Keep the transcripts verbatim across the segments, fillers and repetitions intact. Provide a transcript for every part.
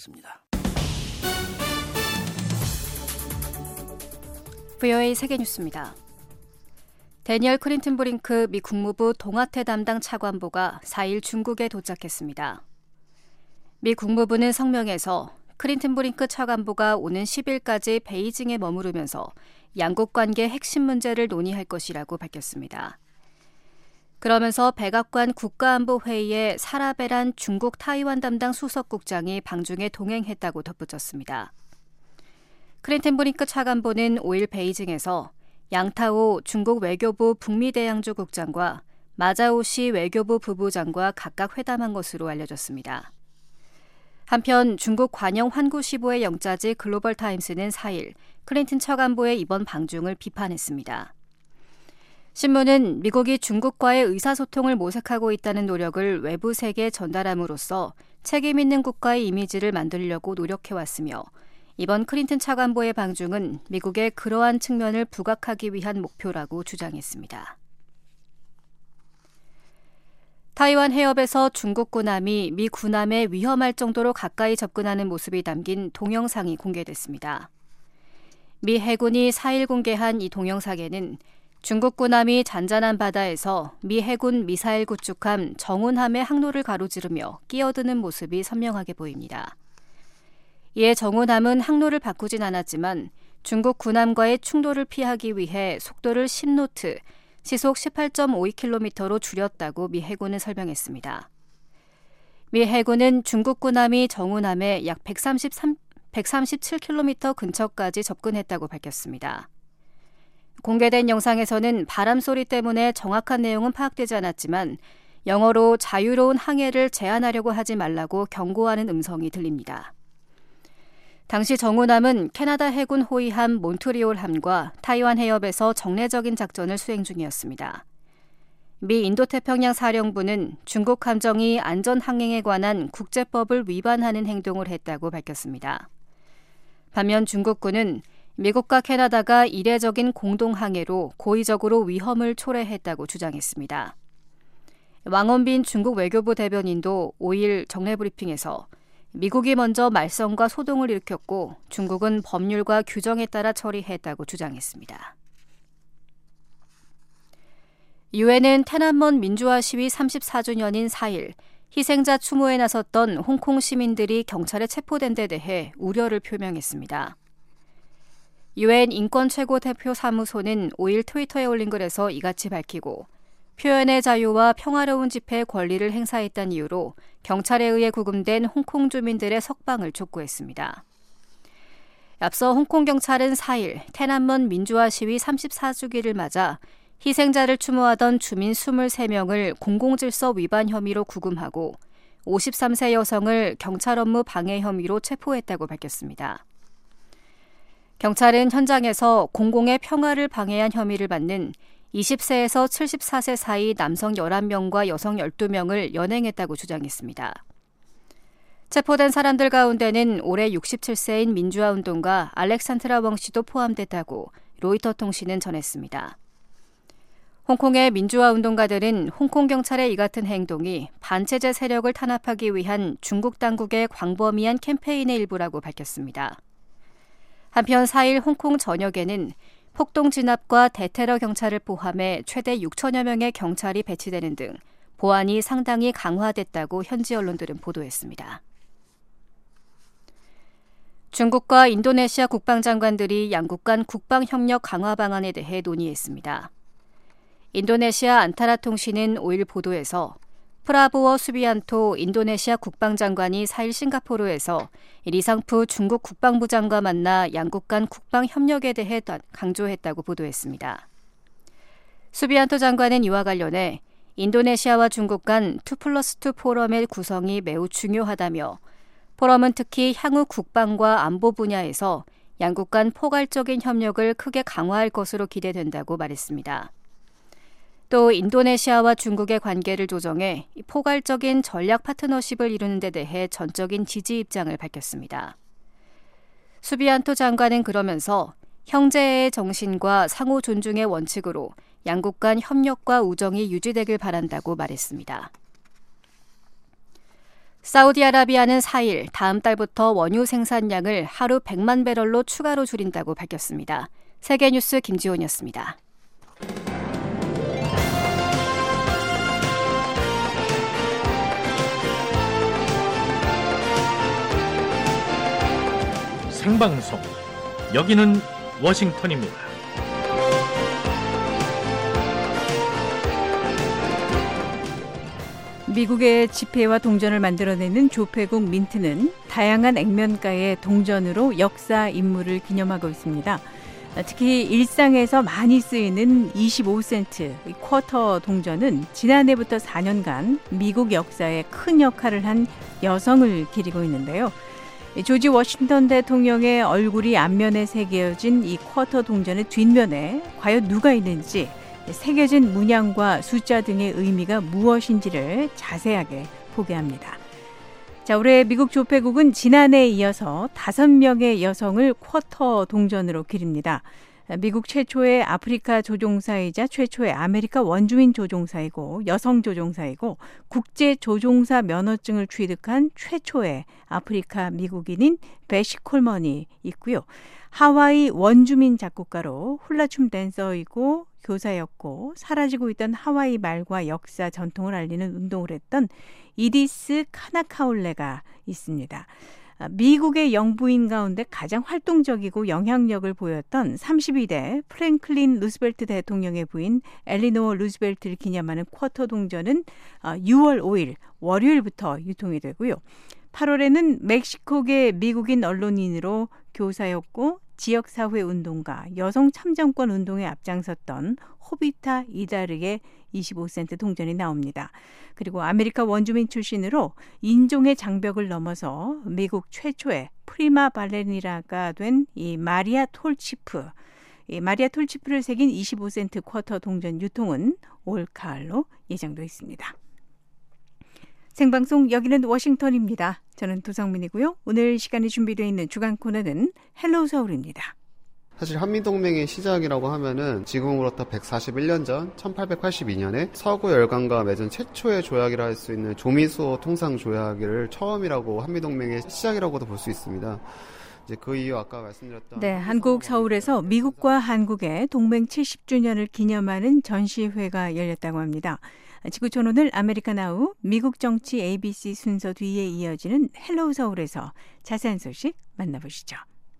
알아보겠습니다. 브이오에이 세계뉴스입니다. 데니얼 클린턴 브링크 미 국무부 동아태 담당 차관보가 사 일 중국에 도착했습니다. 미 국무부는 성명에서 클린턴 브링크 차관보가 오는 십 일까지 베이징에 머무르면서 양국 관계 핵심 문제를 논의할 것이라고 밝혔습니다. 그러면서 백악관 국가안보회의에 사라베란 중국 타이완 담당 수석국장이 방중에 동행했다고 덧붙였습니다. 클린턴 브링크 차관보는 오 일 베이징에서 양타오 중국 외교부 북미대양조 국장과 마자오시 외교부 부부장과 각각 회담한 것으로 알려졌습니다. 한편 중국 관영 환구시보의 영자지 글로벌타임스는 사 일 클린턴 차관보의 이번 방중을 비판했습니다. 신문은 미국이 중국과의 의사소통을 모색하고 있다는 노력을 외부 세계에 전달함으로써 책임 있는 국가의 이미지를 만들려고 노력해왔으며 이번 클린턴 차관보의 방중은 미국의 그러한 측면을 부각하기 위한 목표라고 주장했습니다. 타이완 해협에서 중국 군함이 미 군함에 위험할 정도로 가까이 접근하는 모습이 담긴 동영상이 공개됐습니다. 미 해군이 사 일 공개한 이 동영상에는 중국 군함이 잔잔한 바다에서 미 해군 미사일 구축함 정훈함의 항로를 가로지르며 끼어드는 모습이 선명하게 보입니다. 이에 정훈함은 항로를 바꾸진 않았지만 중국 군함과의 충돌을 피하기 위해 속도를 십 노트, 시속 십팔 점 오이 킬로미터로 줄였다고 미 해군은 설명했습니다. 미 해군은 중국 군함이 정훈함에 약 백삼십삼, 백삼십칠 킬로미터 근처까지 접근했다고 밝혔습니다. 공개된 영상에서는 바람 소리 때문에 정확한 내용은 파악되지 않았지만 영어로 자유로운 항해를 제한하려고 하지 말라고 경고하는 음성이 들립니다. 당시 정훈함은 캐나다 해군 호위함 몬트리올함과 타이완 해협에서 정례적인 작전을 수행 중이었습니다. 미 인도태평양 사령부는 중국 함정이 안전항행에 관한 국제법을 위반하는 행동을 했다고 밝혔습니다. 반면 중국군은 미국과 캐나다가 이례적인 공동항해로 고의적으로 위험을 초래했다고 주장했습니다. 왕원빈 중국 외교부 대변인도 오 일 정례 브리핑에서 미국이 먼저 말썽과 소동을 일으켰고 중국은 법률과 규정에 따라 처리했다고 주장했습니다. 유엔은 테난먼 민주화 시위 삼십사 주년인 사 일 희생자 추모에 나섰던 홍콩 시민들이 경찰에 체포된 데 대해 우려를 표명했습니다. 유엔 인권 최고대표 사무소는 오 일 트위터에 올린 글에서 이같이 밝히고 표현의 자유와 평화로운 집회의 권리를 행사했다는 이유로 경찰에 의해 구금된 홍콩 주민들의 석방을 촉구했습니다. 앞서 홍콩 경찰은 사 일 테난먼 민주화 시위 삼십사 주기를 맞아 희생자를 추모하던 주민 이십삼 명을 공공질서 위반 혐의로 구금하고 오십삼 세 여성을 경찰 업무 방해 혐의로 체포했다고 밝혔습니다. 경찰은 현장에서 공공의 평화를 방해한 혐의를 받는 이십 세에서 칠십사 세 사이 남성 열한 명과 여성 열두 명을 연행했다고 주장했습니다. 체포된 사람들 가운데는 올해 육십칠 세인 민주화 운동가 알렉산드라 웡 씨도 포함됐다고 로이터 통신은 전했습니다. 홍콩의 민주화 운동가들은 홍콩 경찰의 이 같은 행동이 반체제 세력을 탄압하기 위한 중국 당국의 광범위한 캠페인의 일부라고 밝혔습니다. 한편 사 일 홍콩 전역에는 폭동 진압과 대테러 경찰을 포함해 최대 육천여 명의 경찰이 배치되는 등 보안이 상당히 강화됐다고 현지 언론들은 보도했습니다. 중국과 인도네시아 국방장관들이 양국 간 국방협력 강화 방안에 대해 논의했습니다. 인도네시아 안타라 통신은 오 일 보도에서 프라보워 수비안토 인도네시아 국방장관이 사 일 싱가포르에서 리상푸 중국 국방부장과 만나 양국 간 국방협력에 대해 강조했다고 보도했습니다. 수비안토 장관은 이와 관련해 인도네시아와 중국 간 투 플러스 투 포럼의 구성이 매우 중요하다며 포럼은 특히 향후 국방과 안보 분야에서 양국 간 포괄적인 협력을 크게 강화할 것으로 기대된다고 말했습니다. 또 인도네시아와 중국의 관계를 조정해 포괄적인 전략 파트너십을 이루는 데 대해 전적인 지지 입장을 밝혔습니다. 수비안토 장관은 그러면서 형제의 정신과 상호 존중의 원칙으로 양국 간 협력과 우정이 유지되길 바란다고 말했습니다. 사우디아라비아는 사 일 다음 달부터 원유 생산량을 하루 백만 배럴로 추가로 줄인다고 밝혔습니다. 세계뉴스 김지훈이었습니다. 생방송, 여기는 워싱턴입니다. 미국의 지폐와 동전을 만들어내는 조폐국 민트는 다양한 액면가의 동전으로 역사 인물을 기념하고 있습니다. 특히 일상에서 많이 쓰이는 이십오 센트 쿼터 동전은 지난해부터 사 년간 미국 역사에 큰 역할을 한 여성을 기리고 있는데요. 조지 워싱턴 대통령의 얼굴이 앞면에 새겨진 이 쿼터 동전의 뒷면에 과연 누가 있는지, 새겨진 문양과 숫자 등의 의미가 무엇인지를 자세하게 보게 합니다. 자, 올해 미국 조폐국은 지난해에 이어서 다섯 명의 여성을 쿼터 동전으로 기립니다. 미국 최초의 아프리카 조종사이자 최초의 아메리카 원주민 조종사이고 여성 조종사이고 국제 조종사 면허증을 취득한 최초의 아프리카 미국인인 배시 콜먼이 있고요. 하와이 원주민 작곡가로 훌라춤 댄서이고 교사였고 사라지고 있던 하와이 말과 역사 전통을 알리는 운동을 했던 이디스 카나카올레가 있습니다. 미국의 영부인 가운데 가장 활동적이고 영향력을 보였던 삼십이 대 프랭클린 루스벨트 대통령의 부인 엘리노어 루스벨트를 기념하는 쿼터 동전은 유월 오일 월요일부터 유통이 되고요. 팔월에는 멕시코계 미국인 언론인으로 교사였고 지역사회 운동가, 여성 참정권 운동에 앞장섰던 호비타 이다르의 이십오 센트 동전이 나옵니다. 그리고 아메리카 원주민 출신으로 인종의 장벽을 넘어서 미국 최초의 프리마 발레리나가 된 이 마리아 톨치프, 이 마리아 톨치프를 새긴 이십오 센트 쿼터 동전 유통은 올 가을로 예정돼 있습니다. 생방송 여기는 워싱턴입니다. 저는 도성민이고요. 오늘 시간에 준비되어 있는 주간 코너는 헬로우 서울입니다. 사실 한미동맹의 시작이라고 하면은 지금으로부터 백사십일 년 전 천팔백팔십이 년에 서구 열강과 맺은 최초의 조약이라 할 수 있는 조미수호 통상조약을 처음이라고 한미동맹의 시작이라고도 볼 수 있습니다. 이제 그 이후 아까 말씀드렸던 네, 한국 서울에서 미국과 한국의 동맹 칠십 주년을 기념하는 전시회가 열렸다고 합니다. 지구촌 오늘 아메리카나우 미국 정치 에이비씨 순서 뒤에 이어지는 헬로우 서울에서 자세한 소식 만나보시죠.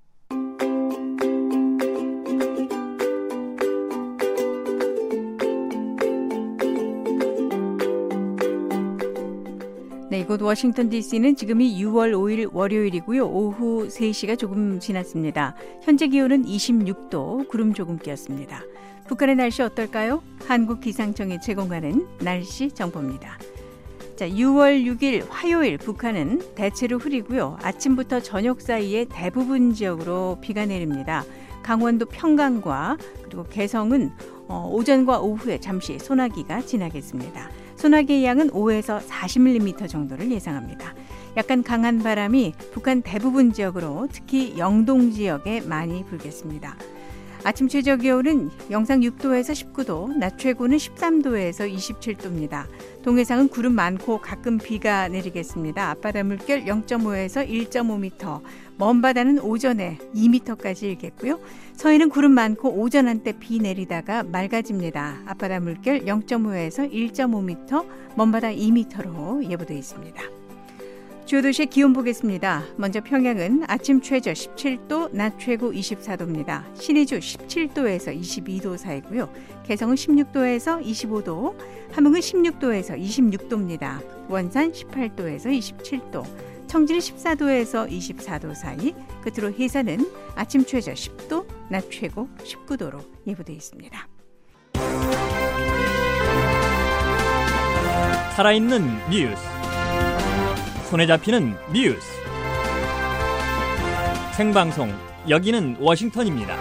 네, 이곳 워싱턴 디씨는 지금이 유월 오일 월요일이고요. 오후 세 시가 조금 지났습니다. 현재 기온은 이십육 도, 구름 조금 끼었습니다. 북한의 날씨 어떨까요? 한국기상청이 제공하는 날씨 정보입니다. 자, 유월 육일 화요일 북한은 대체로 흐리고요. 아침부터 저녁 사이에 대부분 지역으로 비가 내립니다. 강원도 평강과 그리고 개성은 어, 오전과 오후에 잠시 소나기가 지나겠습니다. 소나기의 양은 오에서 사십 밀리미터 정도를 예상합니다. 약간 강한 바람이 북한 대부분 지역으로 특히 영동 지역에 많이 불겠습니다. 아침 최저 기온은 영상 육 도에서 십구 도, 낮 최고는 십삼 도에서 이십칠 도입니다. 동해상은 구름 많고 가끔 비가 내리겠습니다. 앞바다 물결 영 점 오에서 일 점 오 미터, 먼 바다는 오전에 이 미터까지 일겠고요. 서해는 구름 많고 오전 한때 비 내리다가 맑아집니다. 앞바다 물결 영 점 오에서 일 점 오 미터, 먼 바다 이 미터로 예보되어 있습니다. 주요 도시의 기온 보겠습니다. 먼저 평양은 아침 최저 십칠 도, 낮 최고 이십사 도입니다. 신의주 십칠 도에서 이십이 도 사이고요. 개성은 십육 도에서 이십오 도, 함흥은 십육 도에서 이십육 도입니다. 원산 십팔 도에서 이십칠 도, 청진 십사 도에서 이십사 도 사이, 끝으로 해산은 아침 최저 십 도, 낮 최고 십구 도로 예보되어 있습니다. 살아있는 뉴스, 손에 잡히는 뉴스, 생방송 여기는 워싱턴입니다.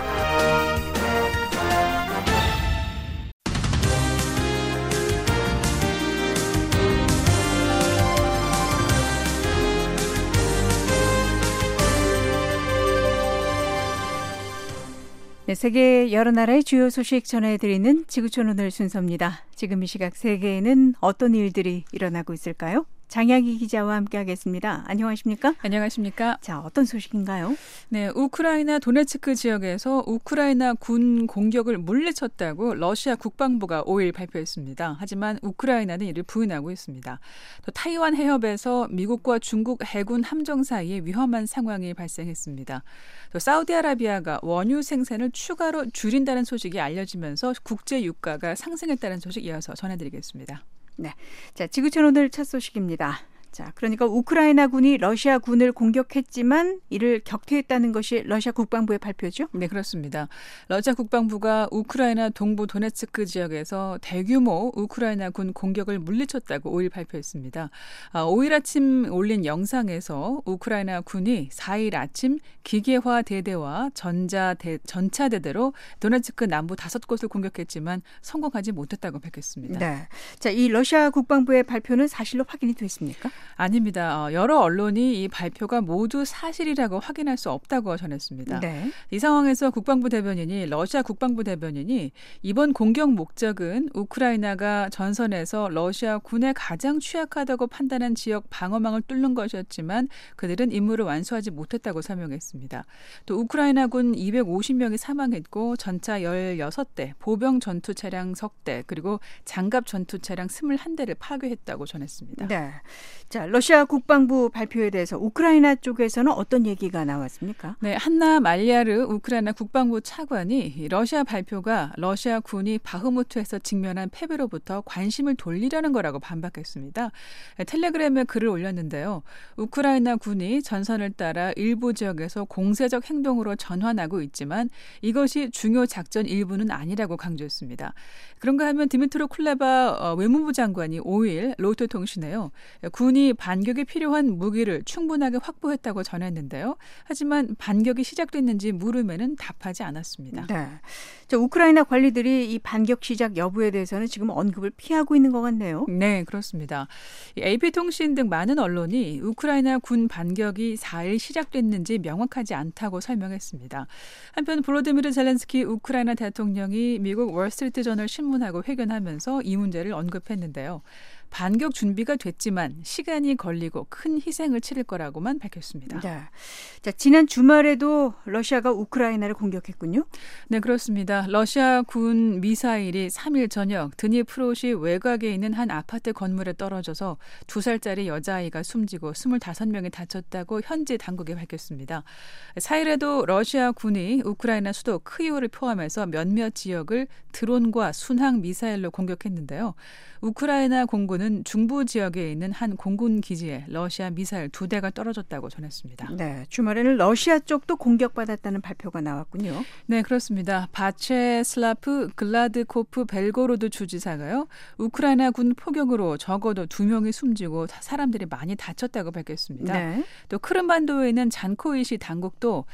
네, 세계 여러 나라의 주요 소식 전해드리는 지구촌 오늘 순서입니다. 지금 이 시각 세계에는 어떤 일들이 일어나고 있을까요? 장약희 기자와 함께하겠습니다. 안녕하십니까? 안녕하십니까? 자, 어떤 소식인가요? 네, 우크라이나 도네츠크 지역에서 우크라이나 군 공격을 물리쳤다고 러시아 국방부가 오일 발표했습니다. 하지만 우크라이나는 이를 부인하고 있습니다. 또 타이완 해협에서 미국과 중국 해군 함정 사이에 위험한 상황이 발생했습니다. 또 사우디아라비아가 원유 생산을 추가로 줄인다는 소식이 알려지면서 국제 유가가 상승했다는 소식 이어서 전해드리겠습니다. 네, 자, 지구촌 오늘 첫 소식입니다. 자, 그러니까 우크라이나 군이 러시아 군을 공격했지만 이를 격퇴했다는 것이 러시아 국방부의 발표죠? 네, 그렇습니다. 러시아 국방부가 우크라이나 동부 도네츠크 지역에서 대규모 우크라이나 군 공격을 물리쳤다고 오일 발표했습니다. 아, 오일 아침 올린 영상에서 우크라이나 군이 사일 아침 기계화 대대와 전자 대, 전차 대대로 도네츠크 남부 다섯 곳을 공격했지만 성공하지 못했다고 밝혔습니다. 네, 자, 이 러시아 국방부의 발표는 사실로 확인이 됐습니까? 아닙니다. 여러 언론이 이 발표가 모두 사실이라고 확인할 수 없다고 전했습니다. 네. 이 상황에서 국방부 대변인이 러시아 국방부 대변인이 이번 공격 목적은 우크라이나가 전선에서 러시아 군에 가장 취약하다고 판단한 지역 방어망을 뚫는 것이었지만 그들은 임무를 완수하지 못했다고 설명했습니다. 또 우크라이나 군 이백오십 명이 사망했고 전차 열여섯 대, 보병 전투 차량 석 대, 그리고 장갑 전투 차량 이십일 대를 파괴했다고 전했습니다. 네. 자, 러시아 국방부 발표에 대해서 우크라이나 쪽에서는 어떤 얘기가 나왔습니까? 네, 한나 말리아르 우크라이나 국방부 차관이 러시아 발표가 러시아 군이 바흐무트에서 직면한 패배로부터 관심을 돌리려는 거라고 반박했습니다. 텔레그램에 글을 올렸는데요. 우크라이나 군이 전선을 따라 일부 지역에서 공세적 행동으로 전환하고 있지만 이것이 중요 작전 일부는 아니라고 강조했습니다. 그런가 하면 디미트로 쿨레바 외무부 장관이 오일 로이터 통신에요. 군이 반격에 필요한 무기를 충분하게 확보했다고 전했는데요. 하지만 반격이 시작됐는지 물음에는 답하지 않았습니다. 네. 자, 우크라이나 관리들이 이 반격 시작 여부에 대해서는 지금 언급을 피하고 있는 것 같네요. 네, 그렇습니다. 에이피통신 등 많은 언론이 우크라이나 군 반격이 사일 시작됐는지 명확하지 않다고 설명했습니다. 한편 볼로디미르 젤렌스키 우크라이나 대통령이 미국 월스트리트저널 신문하고 회견하면서 이 문제를 언급했는데요. 반격 준비가 됐지만 시간이 걸리고 큰 희생을 치를 거라고만 밝혔습니다. 네. 자, 지난 주말에도 러시아가 우크라이나를 공격했군요. 네, 그렇습니다. 러시아 군 미사일이 삼일 저녁 드니프로시 외곽에 있는 한 아파트 건물에 떨어져서 두 살짜리 여자아이가 숨지고 스물다섯 명이 다쳤다고 현지 당국이 밝혔습니다. 사일에도 러시아 군이 우크라이나 수도 크이오를 포함해서 몇몇 지역을 드론과 순항 미사일로 공격했는데요. 우크라이나 공군은 중부 지역에 있는 한 공군 기지에 러시아 미사일 두 대가 떨어졌다고 전했습니다. 네, 주말에는 러시아 쪽도 공격받았다는 발표가 나왔군요. 네, 그렇습니다. 바체슬라프 글라드코프 벨고로드 주지사가요. 우크라이나 군 포격으로 적어도 두 명이 숨지고 사람들이 많이 다쳤다고 밝혔습니다. 네. 또 크림반도에 있는 잔코이시 당국도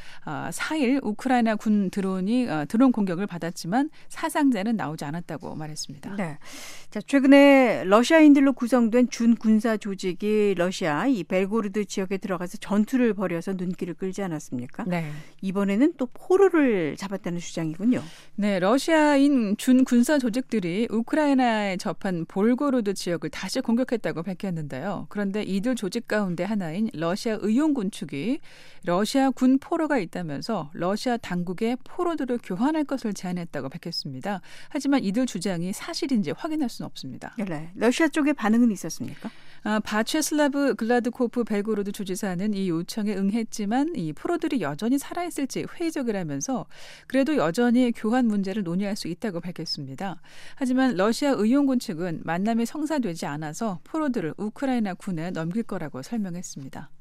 사일 우크라이나 군 드론이 드론 공격을 받았지만 사상자는 나오지 않았다고 말했습니다. 네. 자, 최근에 러시아인들로 구성된 준군사 조직이 러시아 이 벨고르드 지역에 들어가서 전투를 벌여서 눈길을 끌지 않았습니까? 네. 이번에는 또 포로를 잡았다는 주장이군요. 네, 러시아인 준군사 조직들이 우크라이나에 접한 볼고로드 지역을 다시 공격했다고 밝혔는데요. 그런데 이들 조직 가운데 하나인 러시아 의용군 측이 러시아 군 포로가 있다면서 러시아 당국에 포로들을 교환할 것을 제안했다고 밝혔습니다. 하지만 이들 주장이 사실인지 확인할 수는 없습니다. 네, 러시아 쪽의 반응은 있었습니까? 아, 바체슬라브 글라드코프 벨고로드 주지사는 이 요청에 응했지만 이 포로들이 여전히 살아있을지 회의적이라면서 그래도 여전히 교환 문제를 논의할 수 있다고 밝혔습니다. 하지만 러시아 의용군 측은 만남이 성사되지 않아서 포로들을 우크라이나 군에 넘길 거라고 설명했습니다.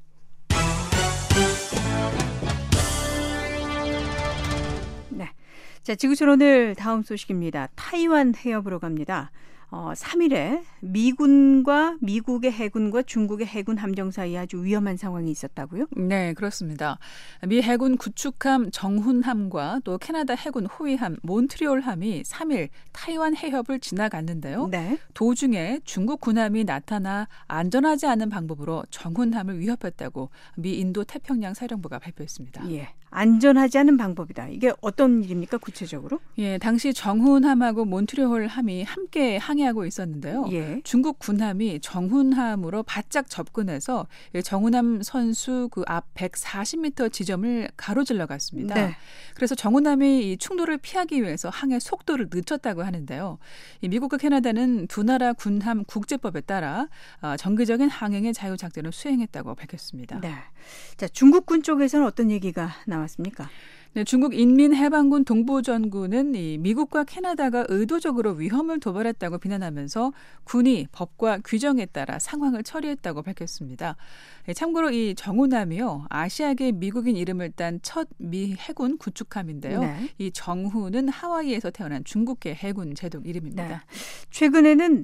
네. 자, 지구촌 오늘 다음 소식입니다. 타이완 해협으로 갑니다. 어, 삼 일에 미군과 미국의 해군과 중국의 해군 함정 사이에 아주 위험한 상황이 있었다고요? 네, 그렇습니다. 미 해군 구축함 정훈함과 또 캐나다 해군 호위함 몬트리올함이 삼 일 타이완 해협을 지나갔는데요. 네. 도중에 중국 군함이 나타나 안전하지 않은 방법으로 정훈함을 위협했다고 미 인도 태평양 사령부가 발표했습니다. 예. 안전하지 않은 방법이다. 이게 어떤 일입니까 구체적으로? 예, 당시 정훈함하고 몬트리올함이 함께 항해하고 있었는데요. 예. 중국 군함이 정훈함으로 바짝 접근해서 정훈함 선수 그 앞 백사십 미터 지점을 가로질러 갔습니다. 네. 그래서 정훈함이 이 충돌을 피하기 위해서 항해 속도를 늦췄다고 하는데요. 이 미국과 캐나다는 두 나라 군함 국제법에 따라 정기적인 항행의 자유 작전을 수행했다고 밝혔습니다. 네. 자, 중국군 쪽에서는 어떤 얘기가 나왔습니까? 네, 중국 인민해방군 동부전군은 이 미국과 캐나다가 의도적으로 위험을 도발했다고 비난하면서 군이 법과 규정에 따라 상황을 처리했다고 밝혔습니다. 네, 참고로 이 정훈함이요, 아시아계 미국인 이름을 딴 첫 미 해군 구축함인데요. 네. 이 정훈은 하와이에서 태어난 중국계 해군 제독 이름입니다. 네. 최근에는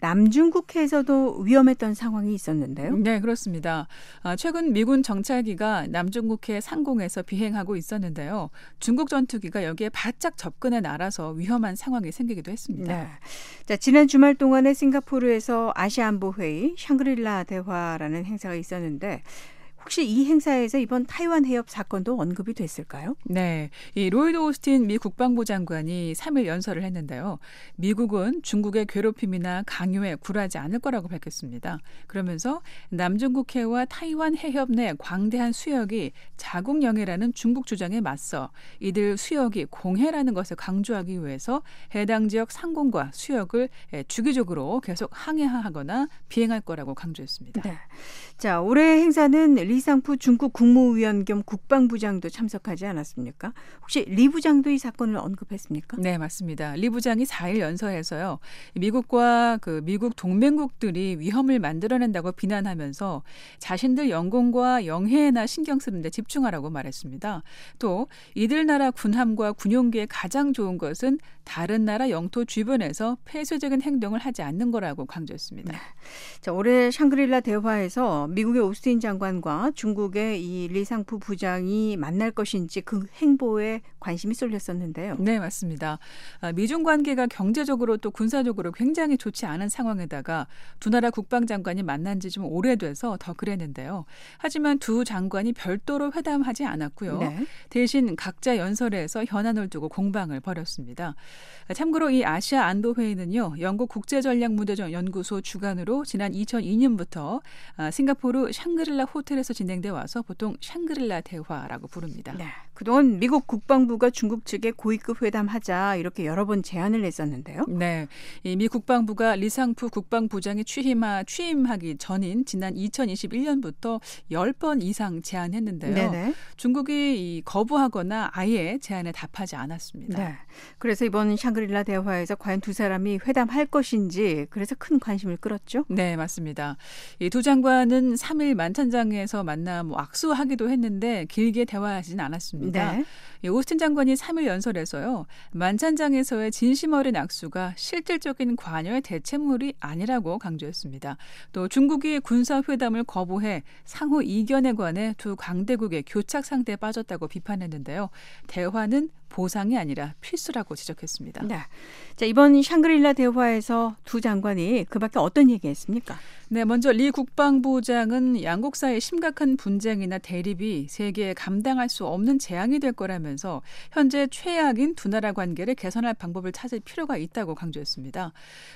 남중국해에서도 위험했던 상황이 있었는데요. 네, 그렇습니다. 아, 최근 미군 정찰기가 남중국해 상공에서 비행하고 있었는데요. 중국 전투기가 여기에 바짝 접근해 날아서 위험한 상황이 생기기도 했습니다. 네. 자, 지난 주말 동안에 싱가포르에서 아시아안보회의 샹그릴라 대화라는 행사가 있었는데 혹시 이 행사에서 이번 타이완 해협 사건도 언급이 됐을까요? 네, 이 로이드 오스틴 미 국방부 장관이 삼 일 연설을 했는데요. 미국은 중국의 괴롭힘이나 강요에 굴하지 않을 거라고 밝혔습니다. 그러면서 남중국해와 타이완 해협 내 광대한 수역이 자국영해라는 중국 주장에 맞서 이들 수역이 공해라는 것을 강조하기 위해서 해당 지역 상공과 수역을 주기적으로 계속 항해하거나 비행할 거라고 강조했습니다. 네. 자, 올해 행사는 리상푸 중국 국무위원 겸 국방부장도 참석하지 않았습니까? 혹시 리 부장도 이 사건을 언급했습니까? 네, 맞습니다. 리 부장이 사 일 연설에서요. 미국과 그 미국 동맹국들이 위험을 만들어낸다고 비난하면서 자신들 영공과 영해에나 신경 쓰는 데 집중하라고 말했습니다. 또 이들 나라 군함과 군용기에 가장 좋은 것은 다른 나라 영토 주변에서 폐쇄적인 행동을 하지 않는 거라고 강조했습니다. 네. 자, 올해 샹그릴라 대화에서 미국의 오스틴 장관과 중국의 이 리상푸 부장이 만날 것인지 그 행보에 관심이 쏠렸었는데요. 네, 맞습니다. 미중 관계가 경제적으로 또 군사적으로 굉장히 좋지 않은 상황에다가 두 나라 국방장관이 만난 지 좀 오래돼서 더 그랬는데요. 하지만 두 장관이 별도로 회담하지 않았고요. 네. 대신 각자 연설에서 현안을 두고 공방을 벌였습니다. 참고로 이 아시아 안보회의는요, 영국 국제전략무대전 연구소 주관으로 지난 이천이 년부터 싱가포르 샹그릴라 호텔에서 진행돼 와서 보통 샹그릴라 대화라고 부릅니다. 네. 그동안 미국 국방부가 중국 측에 고위급 회담하자 이렇게 여러 번 제안을 했었는데요. 네, 미 국방부가 리상푸 국방부장이 취임하, 취임하기 전인 지난 이천이십일 년부터 열 번 이상 제안했는데요. 네네. 중국이 거부하거나 아예 제안에 답하지 않았습니다. 네. 그래서 이번 샹그릴라 대화에서 과연 두 사람이 회담할 것인지 그래서 큰 관심을 끌었죠. 네, 맞습니다. 이 두 장관은 삼 일 만찬장에서 만나 뭐 악수하기도 했는데 길게 대화하지는 않았습니다. 네. 이 오스틴 장관이 삼 일 연설에서요, 만찬장에서의 진심 어린 악수가 실질적인 관여의 대체물이 아니라고 강조했습니다. 또 중국이 군사회담을 거부해 상호 이견에 관해 두 강대국의 교착 상태에 빠졌다고 비판했는데요. 대화는 보상이 아니라 필수라고 지적했습니다. 네. 자, 이번 샹그릴라 대화에서 두 장관이 그밖에 어떤 얘기했습니까? 네, 먼저 리 국방부장은 양국 사이의 심각한 분쟁이나 대립이 세계에 감당할 수 없는 재앙이 될 거라면서 현재 최악인 두 나라 관계를 개선할 방법을 찾을 필요가 있다고 강조했습니다.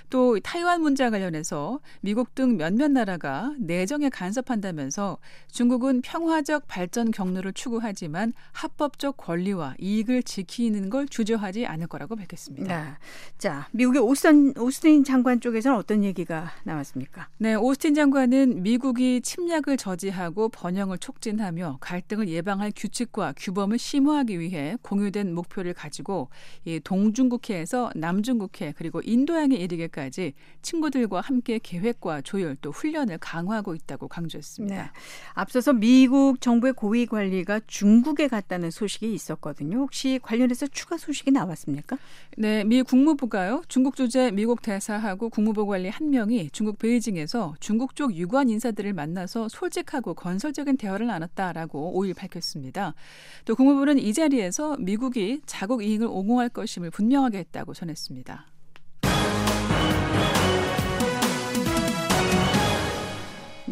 또 타이완 문제와 관련해서 미국 등 몇몇 나라가 내정에 간섭한다면서 중국은 평화적 발전 경로를 추구하지만 합법적 권리와 이익을 지키는 걸 주저하지 않을 거라고 밝혔습니다. 네. 자, 미국의 오스틴, 오스틴 장관 쪽에서는 어떤 얘기가 나왔습니까? 네, 오스틴 장관은 미국이 침략을 저지하고 번영을 촉진하며 갈등을 예방할 규칙과 규범을 심화하기 위해 공유된 목표를 가지고 이 동중국해에서 남중국해 그리고 인도양에 이르기까지 친구들과 함께 계획과 조율 또 훈련을 강화하고 있다고 강조했습니다. 네. 앞서서 미국 정부의 고위 관리가 중국에 갔다는 소식이 있었거든요. 혹시 관련해서 추가 소식이 나왔습니까? 네, 미 국무부가요, 중국 주재 미국 대사하고 국무부 관리 한 명이 중국 베이징에서 중국 쪽 유관 인사들을 만나서 솔직하고 건설적인 대화를 나눴다라고 오 일 밝혔습니다. 또 국무부는 이 자리에서 미국이 자국 이익을 옹호할 것임을 분명하게 했다고 전했습니다. 네.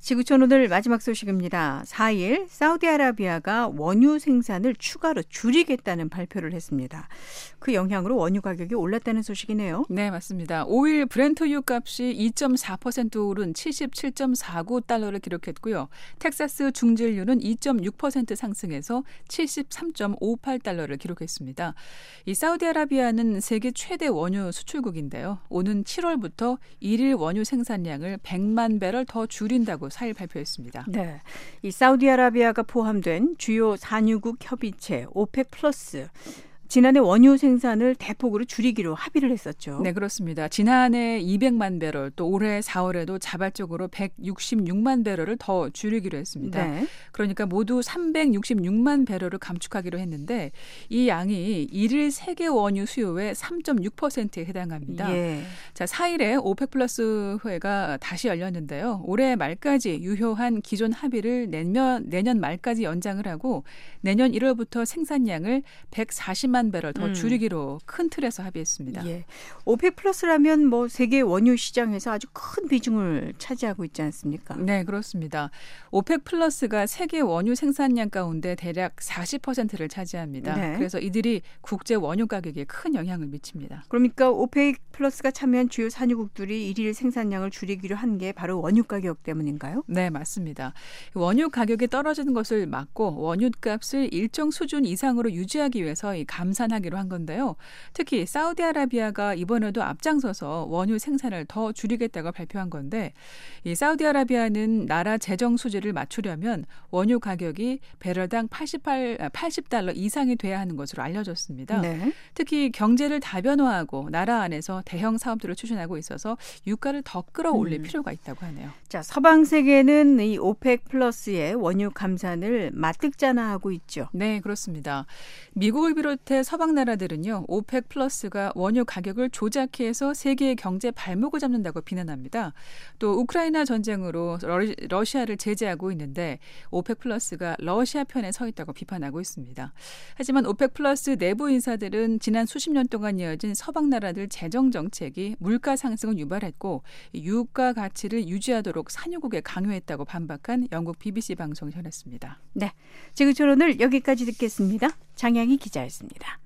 지구촌 오늘 마지막 소식입니다. 사 일 사우디아라비아가 원유 생산을 추가로 줄이겠다는 발표를 했습니다. 그 영향으로 원유 가격이 올랐다는 소식이네요. 네, 맞습니다. 오 일 브렌트유 값이 이 점 사 퍼센트 오른 칠십칠 점 사구 달러를 기록했고요. 텍사스 중진유는 이 점 육 퍼센트 상승해서 칠십삼 점 오팔 달러를 기록했습니다. 이 사우디아라비아는 세계 최대 원유 수출국인데요. 오는 칠월부터 일일 원유 생산량을 백만 배럴 더 줄인다고 사 일 발표했습니다. 네, 이 사우디아라비아가 포함된 주요 산유국 협의체 오펙 플러스 지난해 원유 생산을 대폭으로 줄이기로 합의를 했었죠. 네, 그렇습니다. 지난해 이백만 배럴, 또 올해 사월에도 자발적으로 백육십육만 배럴을 더 줄이기로 했습니다. 네. 그러니까 모두 삼백육십육만 배럴을 감축하기로 했는데 이 양이 일일 세계 원유 수요의 삼 점 육 퍼센트에 해당합니다. 예. 자, 사 일에 오펙 플러스 회가 다시 열렸는데요. 올해 말까지 유효한 기존 합의를 내년, 내년 말까지 연장을 하고 내년 일월부터 생산량을 백사십만 배럴 더 줄이기로 음. 큰 틀에서 합의했습니다. 예. 오펙 플러스라면 뭐 세계 원유 시장에서 아주 큰 비중을 차지하고 있지 않습니까? 네, 그렇습니다. 오펙 플러스가 세계 원유 생산량 가운데 대략 사십 퍼센트를 차지합니다. 네. 그래서 이들이 국제 원유 가격에 큰 영향을 미칩니다. 그러니까 오펙 플러스가 참여한 주요 산유국들이 일일 생산량을 줄이기로 한 게 바로 원유 가격 때문인가요? 네, 맞습니다. 원유 가격이 떨어지는 것을 막고 원유 값을 일정 수준 이상으로 유지하기 위해서 이 감산하기로 한 건데요. 특히 사우디아라비아가 이번에도 앞장서서 원유 생산을 더 줄이겠다고 발표한 건데 이 사우디아라비아는 나라 재정 수지를 맞추려면 원유 가격이 배럴당 팔십팔, 팔십 달러 이상이 돼야 하는 것으로 알려졌습니다. 네. 특히 경제를 다변화하고 나라 안에서 대형 사업들을 추진하고 있어서 유가를 더 끌어올릴 음. 필요가 있다고 하네요. 자, 서방 세계는 이 오펙 플러스의 원유 감산을 마뜩잖아하고 있죠. 네, 그렇습니다. 미국을 비롯해 서방 나라들은요, 오펙 플러스가 원유 가격을 조작해서 세계의 경제 발목을 잡는다고 비난합니다. 또 우크라이나 전쟁으로 러시아를 제재하고 있는데 오펙 플러스가 러시아 편에 서 있다고 비판하고 있습니다. 하지만 오펙 플러스 내부 인사들은 지난 수십 년 동안 이어진 서방 나라들 재정 정책이 물가 상승을 유발했고 유가 가치를 유지하도록 산유국에 강요했다고 반박한 영국 비비씨 방송이 전했습니다. 네, 지구촌 오늘 여기까지 듣겠습니다. 장양희 기자였습니다.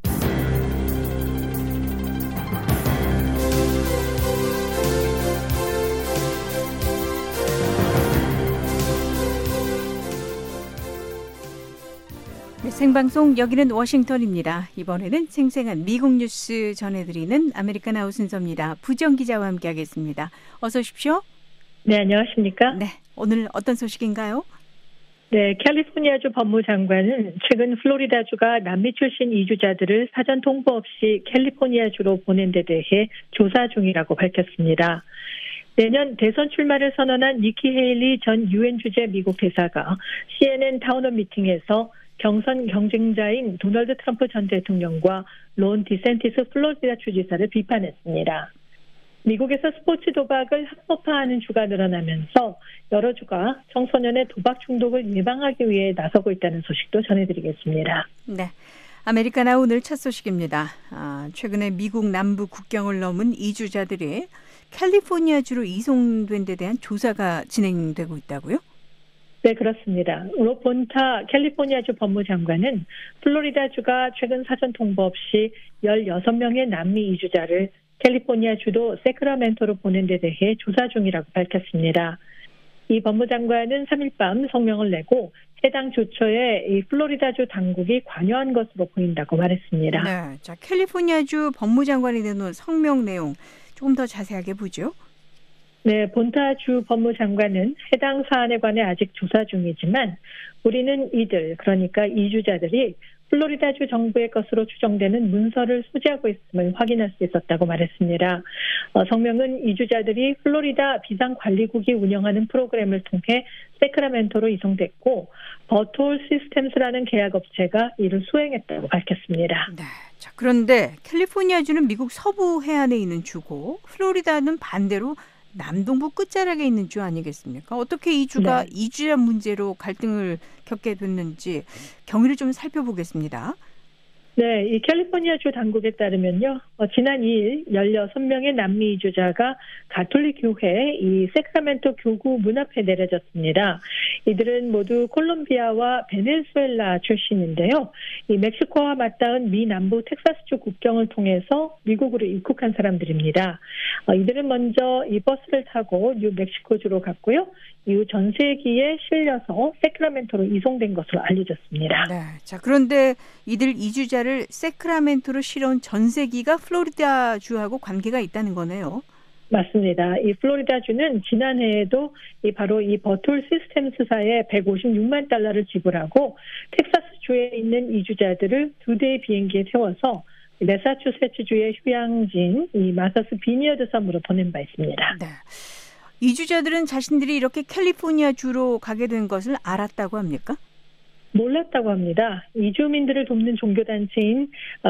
네, 생방송 여기는 워싱턴입니다. 이번에는 생생한 미국 뉴스 전해드리는 아메리칸 아웃 순서입니다. 부정 기자와 함께하겠습니다. 어서 오십시오. 네, 안녕하십니까? 네, 오늘 어떤 소식인가요? 네, 캘리포니아주 법무장관은 최근 플로리다주가 남미 출신 이주자들을 사전 통보 없이 캘리포니아주로 보낸 데 대해 조사 중이라고 밝혔습니다. 내년 대선 출마를 선언한 니키 헤일리 전 유엔 주재 미국 대사가 씨엔엔 타운홈 미팅에서 경선 경쟁자인 도널드 트럼프 전 대통령과 론 디센티스 플로리다 주지사를 비판했습니다. 미국에서 스포츠 도박을 합법화하는 주가 늘어나면서 여러 주가 청소년의 도박 중독을 예방하기 위해 나서고 있다는 소식도 전해드리겠습니다. 네, 아메리카나 오늘 첫 소식입니다. 아, 최근에 미국 남부 국경을 넘은 이주자들이 캘리포니아주로 이송된 데 대한 조사가 진행되고 있다고요? 네, 그렇습니다. 로 본타 캘리포니아주 법무장관은 플로리다주가 최근 사전 통보 없이 열여섯 명의 남미 이주자를 캘리포니아주도 세크라멘토로 보낸 데 대해 조사 중이라고 밝혔습니다. 이 법무장관은 삼 일 밤 성명을 내고 해당 조처에 이 플로리다주 당국이 관여한 것으로 보인다고 말했습니다. 네, 자 캘리포니아주 법무장관이 내놓은 성명 내용 조금 더 자세하게 보죠. 네, 본타주 법무장관은 해당 사안에 관해 아직 조사 중이지만 우리는 이들, 그러니까 이주자들이 플로리다주 정부의 것으로 추정되는 문서를 소지하고 있음을 확인할 수 있었다고 말했습니다. 어, 성명은 이주자들이 플로리다 비상관리국이 운영하는 프로그램을 통해 세크라멘토로 이송됐고 버톨 시스템스라는 계약업체가 이를 수행했다고 밝혔습니다. 네, 자, 그런데 캘리포니아주는 미국 서부 해안에 있는 주고 플로리다는 반대로 남동부 끝자락에 있는 주 아니겠습니까? 어떻게 이 주가 네. 이주자 문제로 갈등을 겪게 됐는지 경위를 좀 살펴보겠습니다. 네, 이 캘리포니아주 당국에 따르면요, 어, 지난 이 일 열여섯 명의 남미 이주자가 가톨릭 교회 이 세크라멘토 교구 문 앞에 내려졌습니다. 이들은 모두 콜롬비아와 베네수엘라 출신인데요. 이 멕시코와 맞닿은 미 남부 텍사스주 국경을 통해서 미국으로 입국한 사람들입니다. 어, 이들은 먼저 이 버스를 타고 뉴멕시코주로 갔고요. 이후 전세기에 실려서 세크라멘토로 이송된 것으로 알려졌습니다. 네, 자 그런데 이들 이주자를 세크라멘토로 실어온 전세기가 플로리다주하고 관계가 있다는 거네요. 맞습니다. 이 플로리다주는 지난해에도 이 바로 이 버툴 시스템스사에 백오십육만 달러를 지불하고 텍사스주에 있는 이주자들을 두 대의 비행기에 태워서 매사추세츠주의 휴양지인 이 마사스 비니어드 섬으로 보낸 바 있습니다. 네. 이주자들은 자신들이 이렇게 캘리포니아주로 가게 된 것을 알았다고 합니까? 몰랐다고 합니다. 이주민들을 돕는 종교단체인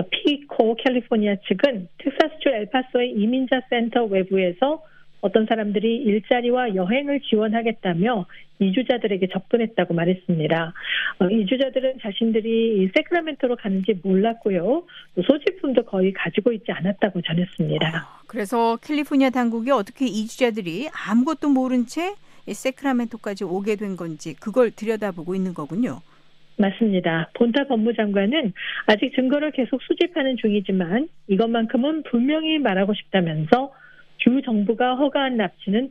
피코 캘리포니아 측은 텍사스주 엘파소의 이민자 센터 외부에서 어떤 사람들이 일자리와 여행을 지원하겠다며 이주자들에게 접근했다고 말했습니다. 어, 이주자들은 자신들이 이 세크라멘토로 가는지 몰랐고요. 소지품도 거의 가지고 있지 않았다고 전했습니다. 아, 그래서 캘리포니아 당국이 어떻게 이주자들이 아무것도 모른 채 세크라멘토까지 오게 된 건지 그걸 들여다보고 있는 거군요. 맞습니다. 본타 법무장관은 아직 증거를 계속 수집하는 중이지만 이것만큼은 분명히 말하고 싶다면서 주 정부가 허가한 납치는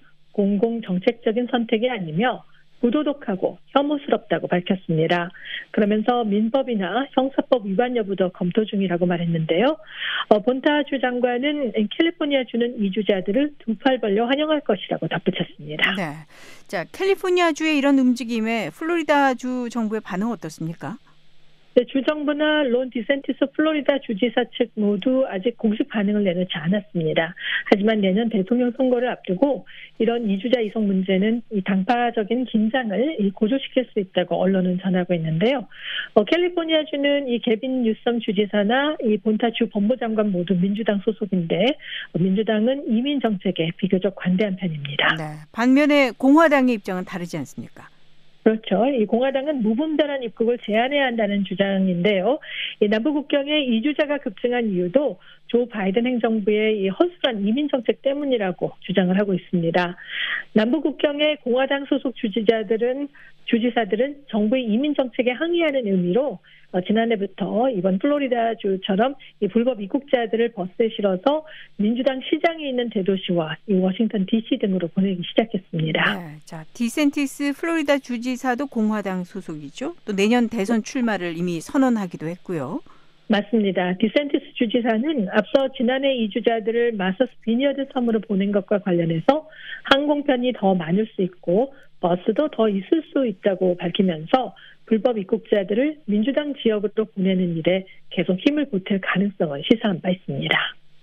공공정책적인 선택이 아니며 부도덕하고 혐오스럽다고 밝혔습니다. 그러면서 민법이나 형사법 위반 여부도 검토 중이라고 말했는데요. 어, 본타주 장관은 캘리포니아주는 이주자들을 두 팔 벌려 환영할 것이라고 덧붙였습니다. 네, 자 캘리포니아주의 이런 움직임에 플로리다주 정부의 반응은 어떻습니까? 네, 주정부나 론 디센티스 플로리다 주지사 측 모두 아직 공식 반응을 내놓지 않았습니다. 하지만 내년 대통령 선거를 앞두고 이런 이주자 이송 문제는 이 당파적인 긴장을 고조시킬 수 있다고 언론은 전하고 있는데요. 어, 캘리포니아주는 이 개빈 뉴섬 주지사나 이 본타주 법무장관 모두 민주당 소속인데 민주당은 이민 정책에 비교적 관대한 편입니다. 네, 반면에 공화당의 입장은 다르지 않습니까? 그렇죠. 이 공화당은 무분별한 입국을 제한해야 한다는 주장인데요. 이 남부 국경에 이주자가 급증한 이유도 조 바이든 행정부의 이 허술한 이민 정책 때문이라고 주장을 하고 있습니다. 남부 국경의 공화당 소속 주지자들은 주지사들은 정부의 이민 정책에 항의하는 의미로 어, 지난해부터 이번 플로리다주처럼 이 불법 입국자들을 버스에 실어서 민주당 시장이 있는 대도시와 이 워싱턴 디씨 등으로 보내기 시작했습니다. 네, 자 디센티스 플로리다 주지사도 공화당 소속이죠. 또 내년 대선 출마를 이미 선언하기도 했고요. 맞습니다. 디센티스 주지사는 앞서 지난해 이주자들을 마사스 비니어드 섬으로 보낸 것과 관련해서 항공편이 더 많을 수 있고 버스도 더 있을 수 있다고 밝히면서 불법 입국자들을 민주당 지역으로 보내는 일에 계속 힘을 보탤 가능성을 시사한 바 있습니다.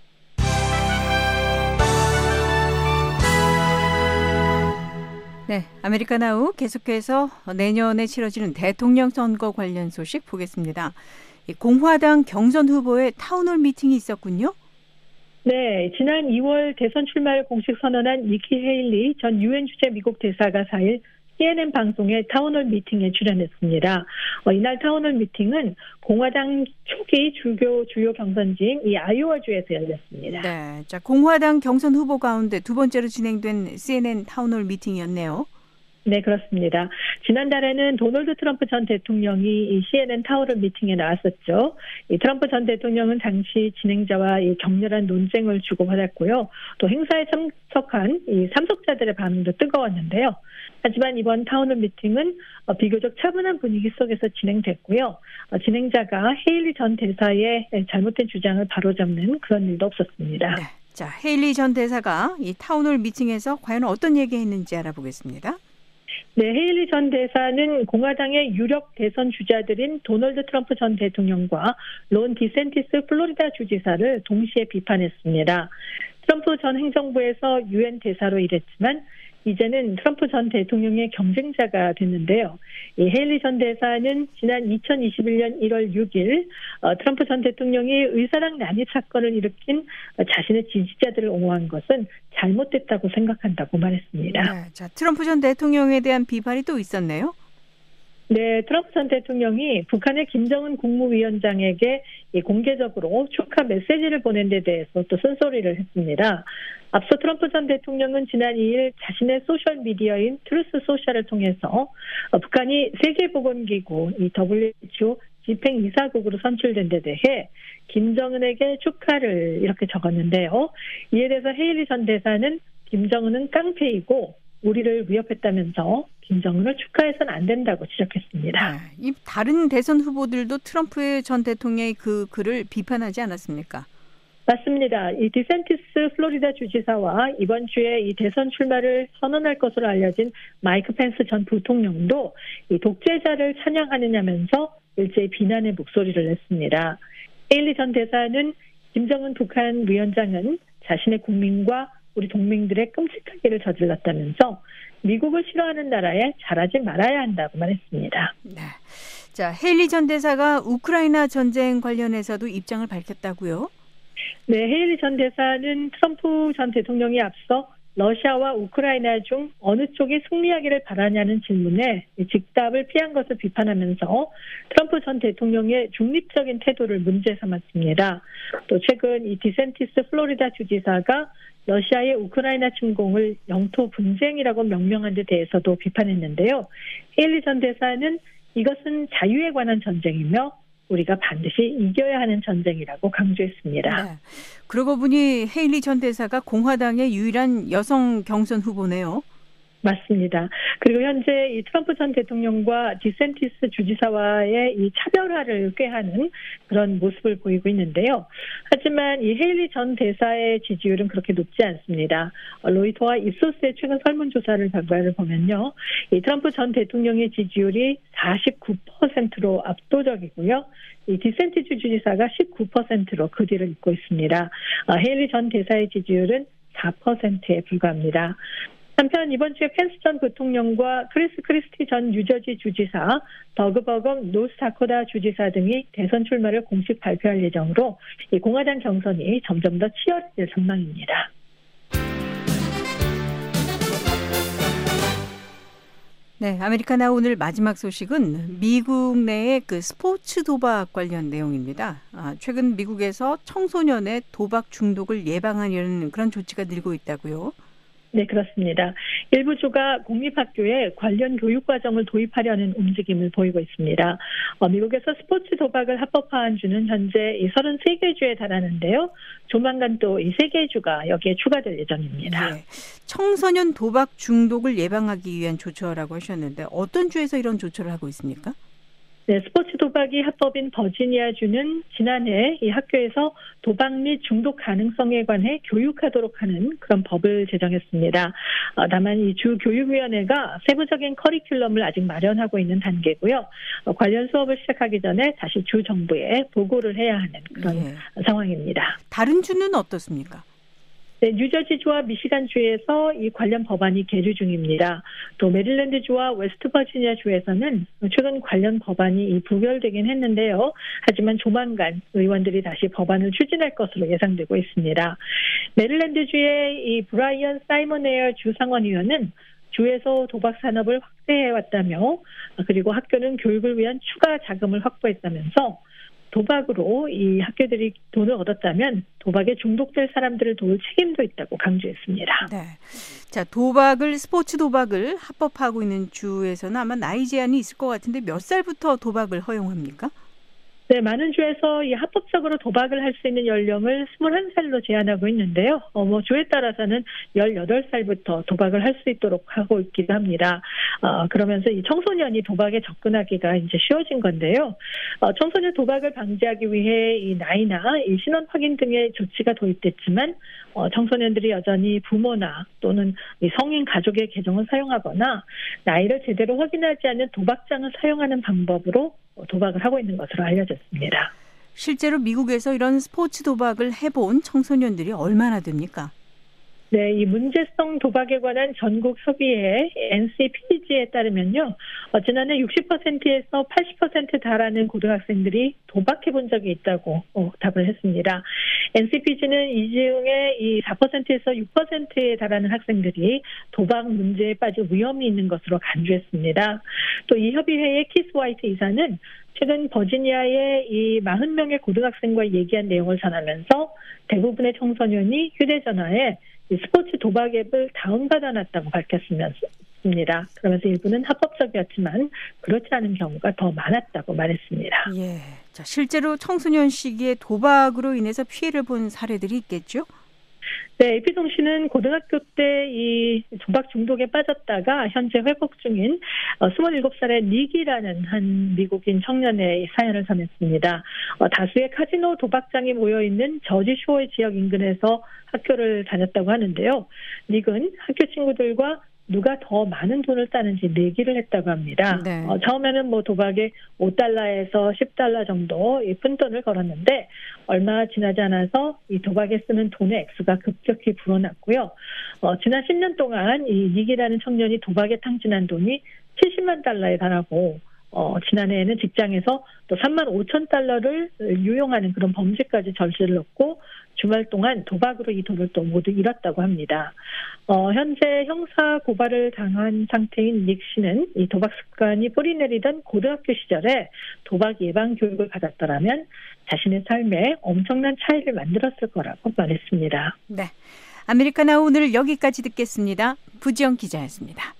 네, 아메리카나우 계속해서 내년에 치러지는 대통령 선거 관련 소식 보겠습니다. 공화당 경선 후보의 타운홀 미팅이 있었군요. 네, 지난 이월 대선 출마를 공식 선언한 니키 헤일리 전 유엔 주재 미국 대사가 사 일 씨엔엔 방송의 타운홀 미팅에 출연했습니다. 어, 이날 타운홀 미팅은 공화당 초기 주요, 주요 경선지인 이 아이오와주에서 열렸습니다. 네, 자 공화당 경선 후보 가운데 두 번째로 진행된 씨엔엔 타운홀 미팅이었네요. 네, 그렇습니다. 지난달에는 도널드 트럼프 전 대통령이 이 씨엔엔 타운홀 미팅에 나왔었죠. 이 트럼프 전 대통령은 당시 진행자와 이 격렬한 논쟁을 주고받았고요. 또 행사에 참석한 이 참석자들의 반응도 뜨거웠는데요. 하지만 이번 타운홀 미팅은 비교적 차분한 분위기 속에서 진행됐고요. 진행자가 헤일리 전 대사의 잘못된 주장을 바로잡는 그런 일도 없었습니다. 네, 자 헤일리 전 대사가 이 타운홀 미팅에서 과연 어떤 얘기했는지 알아보겠습니다. 네, 헤일리 전 대사는 공화당의 유력 대선 주자들인 도널드 트럼프 전 대통령과 론 디센티스 플로리다 주지사를 동시에 비판했습니다. 트럼프 전 행정부에서 유엔 대사로 일했지만 이제는 트럼프 전 대통령의 경쟁자가 됐는데요. 이 헤일리 전 대사는 지난 이천이십일 년 일월 육일 어, 트럼프 전 대통령이 의사당 난입 사건을 일으킨 자신의 지지자들을 옹호한 것은 잘못됐다고 생각한다고 말했습니다. 네, 자 트럼프 전 대통령에 대한 비판이 또 있었네요. 네, 트럼프 전 대통령이 북한의 김정은 국무위원장에게 공개적으로 축하 메시지를 보낸 데 대해서 또 쓴소리를 했습니다. 앞서 트럼프 전 대통령은 지난 이 일 자신의 소셜미디어인 트루스 소셜을 통해서 북한이 세계보건기구 이 더블유에이치오 집행이사국으로 선출된 데 대해 김정은에게 축하를 이렇게 적었는데요. 이에 대해서 헤일리 전 대사는 김정은은 깡패이고 우리를 위협했다면서 김정은을 축하해서는 안 된다고 지적했습니다. 네, 이 다른 대선 후보들도 트럼프 전 대통령의 그 글을 비판하지 않았습니까? 맞습니다. 이 디센티스 플로리다 주지사와 이번 주에 이 대선 출마를 선언할 것으로 알려진 마이크 펜스 전 부통령도 이 독재자를 찬양하느냐면서 일제히 비난의 목소리를 냈습니다. 헤일리 전 대사는 김정은 북한 위원장은 자신의 국민과 우리 동맹들의 끔찍한 일을 저질렀다면서 미국을 싫어하는 나라에 잘하지 말아야 한다고 말했습니다. 네. 자, 헤일리 전 대사가 우크라이나 전쟁 관련해서도 입장을 밝혔다고요? 네, 헤일리 전 대사는 트럼프 전 대통령이 앞서 러시아와 우크라이나 중 어느 쪽이 승리하기를 바라냐는 질문에 즉답을 피한 것을 비판하면서 트럼프 전 대통령의 중립적인 태도를 문제 삼았습니다. 또 최근 이 디센티스 플로리다 주지사가 러시아의 우크라이나 침공을 영토 분쟁이라고 명명한 데 대해서도 비판했는데요. 헤일리 전 대사는 이것은 자유에 관한 전쟁이며 우리가 반드시 이겨야 하는 전쟁이라고 강조했습니다. 네. 그러고 보니 헤일리 전 대사가 공화당의 유일한 여성 경선 후보네요. 맞습니다. 그리고 현재 이 트럼프 전 대통령과 디센티스 주지사와의 이 차별화를 꾀하는 그런 모습을 보이고 있는데요. 하지만 이 헤일리 전 대사의 지지율은 그렇게 높지 않습니다. 로이터와 입소스의 최근 설문조사를 결과를 보면요. 이 트럼프 전 대통령의 지지율이 사십구 퍼센트로 압도적이고요. 이 디센티스 주지사가 십구 퍼센트로 그 뒤를 잇고 있습니다. 헤일리 전 대사의 지지율은 사 퍼센트에 불과합니다. 한편 이번 주에 펜스 전 부통령과 크리스 크리스티 전 뉴저지 주지사, 더그 버건 노스다코타 주지사 등이 대선 출마를 공식 발표할 예정으로 이 공화당 경선이 점점 더 치열해질 전망입니다. 네, 아메리카나 오늘 마지막 소식은 미국 내의 그 스포츠 도박 관련 내용입니다. 아, 최근 미국에서 청소년의 도박 중독을 예방하려는 그런 조치가 늘고 있다고요? 네, 그렇습니다. 일부 주가 공립학교에 관련 교육과정을 도입하려는 움직임을 보이고 있습니다. 어, 미국에서 스포츠 도박을 합법화한 주는 현재 이 서른세 개 주에 달하는데요. 조만간 또 이 세 개 주가 여기에 추가될 예정입니다. 네. 청소년 도박 중독을 예방하기 위한 조처라고 하셨는데 어떤 주에서 이런 조처를 하고 있습니까? 네, 스포츠 도박이 합법인 버지니아주는 지난해 이 학교에서 도박 및 중독 가능성에 관해 교육하도록 하는 그런 법을 제정했습니다. 어, 다만 이 주 교육위원회가 세부적인 커리큘럼을 아직 마련하고 있는 단계고요. 어, 관련 수업을 시작하기 전에 다시 주 정부에 보고를 해야 하는 그런 네. 상황입니다. 다른 주는 어떻습니까? 네, 뉴저지주와 미시간주에서 이 관련 법안이 계류 중입니다. 또 메릴랜드주와 웨스트버지니아주에서는 최근 관련 법안이 부결되긴 했는데요. 하지만 조만간 의원들이 다시 법안을 추진할 것으로 예상되고 있습니다. 메릴랜드주의 이 브라이언 사이먼 에어 주상원의원은 주에서 도박 산업을 확대해왔다며 그리고 학교는 교육을 위한 추가 자금을 확보했다면서 도박으로 이 학교들이 돈을 얻었다면 도박에 중독될 사람들을 도울 책임도 있다고 강조했습니다. 네. 자, 도박을 스포츠 도박을 합법화하고 있는 주에서는 아마 나이 제한이 있을 것 같은데 몇 살부터 도박을 허용합니까? 네, 많은 주에서 이 합법적으로 도박을 할 수 있는 연령을 스물한 살로 제한하고 있는데요. 어, 뭐 주에 따라서는 열여덟 살부터 도박을 할 수 있도록 하고 있기도 합니다. 어, 그러면서 이 청소년이 도박에 접근하기가 이제 쉬워진 건데요. 어, 청소년 도박을 방지하기 위해 이 나이나 이 신원 확인 등의 조치가 도입됐지만 어, 청소년들이 여전히 부모나 또는 이 성인 가족의 계정을 사용하거나 나이를 제대로 확인하지 않는 도박장을 사용하는 방법으로 도박을 하고 있는 것으로 알려졌습니다. 실제로 미국에서 이런 스포츠 도박을 해본 청소년들이 얼마나 됩니까? 네, 이 문제성 도박에 관한 전국 협의회 엔씨피지에 따르면요, 어, 지난해 육십 퍼센트에서 팔십 퍼센트에 달하는 고등학생들이 도박해 본 적이 있다고 어, 답을 했습니다. 엔씨피지는 이 중에 이 사 퍼센트에서 육 퍼센트에 달하는 학생들이 도박 문제에 빠질 위험이 있는 것으로 간주했습니다. 또 이 협의회의 키스 화이트 이사는 최근 버지니아의 이 사십 명의 고등학생과 얘기한 내용을 전하면서 대부분의 청소년이 휴대전화에 스포츠 도박 앱을 다운받아놨다고 밝혔습니다. 그러면서 일부는 합법적이었지만 그렇지 않은 경우가 더 많았다고 말했습니다. 예, 자 실제로 청소년 시기에 도박으로 인해서 피해를 본 사례들이 있겠죠? 네, 에이피통신은 고등학교 때 이 도박 중독에 빠졌다가 현재 회복 중인 스물일곱 살의 닉이라는 한 미국인 청년의 사연을 전했습니다. 어, 다수의 카지노 도박장이 모여있는 저지쇼어 지역 인근에서 학교를 다녔다고 하는데요. 닉은 학교 친구들과 누가 더 많은 돈을 따는지 내기를 했다고 합니다. 네. 어, 처음에는 뭐 도박에 오 달러에서 십 달러 정도 이 푼돈을 걸었는데 얼마 지나지 않아서 이 도박에 쓰는 돈의 액수가 급격히 불어났고요. 어, 지난 십 년 동안 이 닉이라는 청년이 도박에 탕진한 돈이 칠십만 달러에 달하고 어, 지난해에는 직장에서 또 삼만 오천 달러를 유용하는 그런 범죄까지 절실을 했고 주말 동안 도박으로 이 돈을 또 모두 잃었다고 합니다. 어, 현재 형사 고발을 당한 상태인 닉 씨는 이 도박 습관이 뿌리내리던 고등학교 시절에 도박 예방 교육을 받았더라면 자신의 삶에 엄청난 차이를 만들었을 거라고 말했습니다. 네, 아메리카나 오늘 여기까지 듣겠습니다. 부지영 기자였습니다.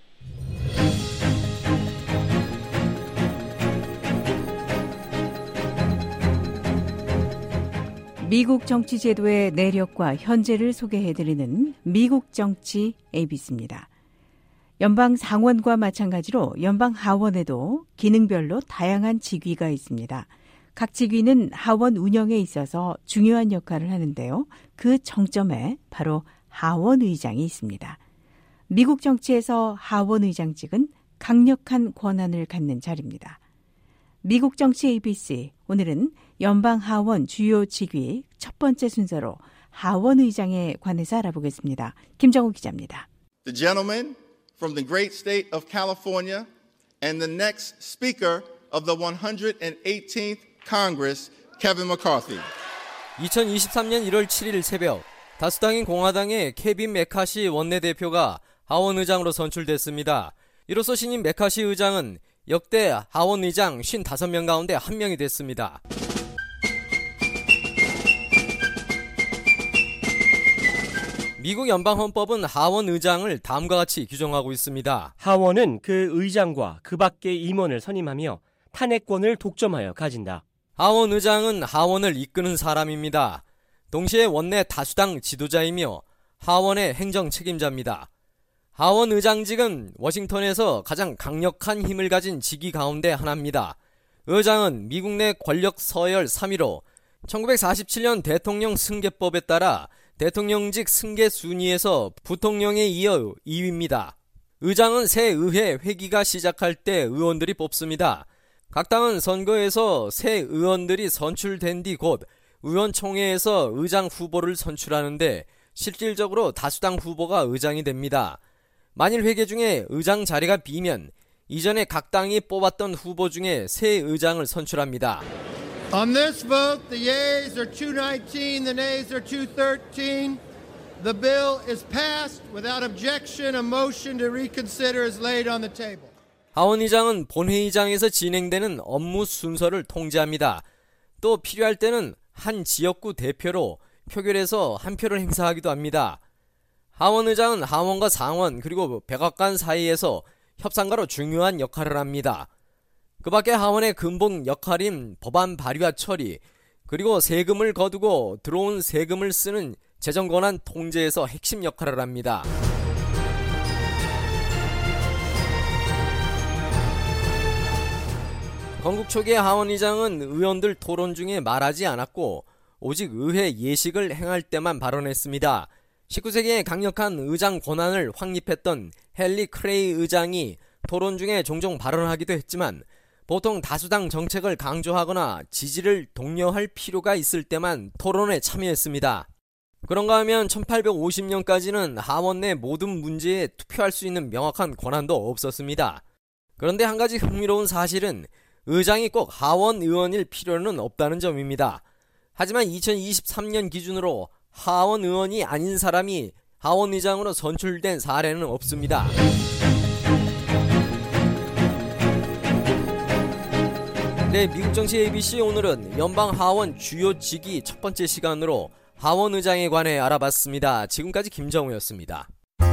미국 정치 제도의 내력과 현재를 소개해드리는 미국 정치 에이비씨입니다. 연방 상원과 마찬가지로 연방 하원에도 기능별로 다양한 직위가 있습니다. 각 직위는 하원 운영에 있어서 중요한 역할을 하는데요. 그 정점에 바로 하원 의장이 있습니다. 미국 정치에서 하원 의장직은 강력한 권한을 갖는 자리입니다. 미국 정치 에이비씨, 오늘은 연방 하원 주요 직위 첫 번째 순서로 하원 의장에 관해서 알아보겠습니다. 김정우 기자입니다. The gentleman from the great state of California and the next speaker of the one hundred eighteenth Congress, Kevin McCarthy. 이천이십삼 년 일월 칠일 새벽 다수당인 공화당의 케빈 메카시 원내대표가 하원 의장으로 선출됐습니다. 이로써 신임 메카시 의장은 역대 하원 의장 오십오 명 가운데 한 명이 됐습니다. 미국 연방헌법은 하원 의장을 다음과 같이 규정하고 있습니다. 하원은 그 의장과 그 밖의 임원을 선임하며 탄핵권을 독점하여 가진다. 하원 의장은 하원을 이끄는 사람입니다. 동시에 원내 다수당 지도자이며 하원의 행정 책임자입니다. 하원 의장직은 워싱턴에서 가장 강력한 힘을 가진 직위 가운데 하나입니다. 의장은 미국 내 권력 서열 삼 위로 천구백사십칠 년 대통령 승계법에 따라 대통령직 승계 순위에서 부통령에 이어 이 위입니다. 의장은 새 의회 회기가 시작할 때 의원들이 뽑습니다. 각 당은 선거에서 새 의원들이 선출된 뒤 곧 의원총회에서 의장 후보를 선출하는데 실질적으로 다수당 후보가 의장이 됩니다. 만일 회계 중에 의장 자리가 비면 이전에 각 당이 뽑았던 후보 중에 새 의장을 선출합니다. On this vote, the yeas are two nineteen, the nays are two thirteen. The bill is passed without objection. A motion to reconsider is laid on the table. 하원 의장은 본회의장에서 진행되는 업무 순서를 통제합니다. 또 필요할 때는 한 지역구 대표로 표결에서 한 표를 행사하기도 합니다. 하원 의장은 하원과 상원 그리고 백악관 사이에서 협상가로 중요한 역할을 합니다. 그 밖에 하원의 근본 역할인 법안 발의와 처리, 그리고 세금을 거두고 들어온 세금을 쓰는 재정권한 통제에서 핵심 역할을 합니다. 건국 초기의 하원 의장은 의원들 토론 중에 말하지 않았고 오직 의회 예식을 행할 때만 발언했습니다. 십구 세기에 강력한 의장 권한을 확립했던 헨리 크레이 의장이 토론 중에 종종 발언하기도 했지만 보통 다수당 정책을 강조하거나 지지를 독려할 필요가 있을 때만 토론에 참여했습니다. 그런가 하면 천팔백오십 년까지는 하원 내 모든 문제에 투표할 수 있는 명확한 권한도 없었습니다. 그런데 한 가지 흥미로운 사실은 의장이 꼭 하원 의원일 필요는 없다는 점입니다. 하지만 이천이십삼 년 기준으로 하원 의원이 아닌 사람이 하원 의장으로 선출된 사례는 없습니다. 네, 미국 정치 에이비씨 오늘은 연방 하원 주요 직위 첫 번째 시간으로 하원 의장에 관해 알아봤습니다. 지금까지 김정우였습니다.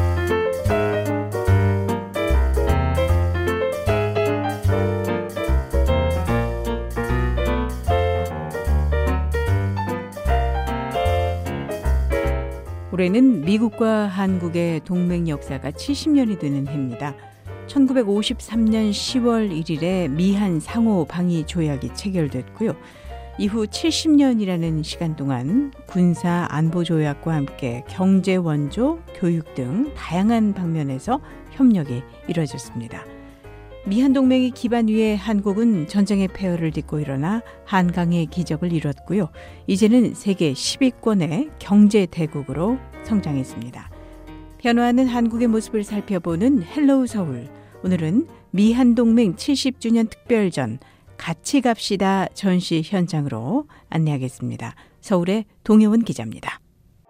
올해는 미국과 한국의 동맹 역사가 칠십 년이 되는 해입니다. 천구백오십삼 년 시월 일일에 미한 상호 방위 조약이 체결됐고요. 이후 칠십 년이라는 시간 동안 군사 안보 조약과 함께 경제 원조, 교육 등 다양한 방면에서 협력이 이루어졌습니다. 미한 동맹의 기반 위에 한국은 전쟁의 폐허를 딛고 일어나 한강의 기적을 이뤘고요. 이제는 세계 십 위권의 경제 대국으로 성장했습니다. 변화하는 한국의 모습을 살펴보는 헬로우 서울. 오늘은 미한 동맹 칠십 주년 특별전 같이 갑시다 전시 현장으로 안내하겠습니다. 서울의 동혜원 기자입니다.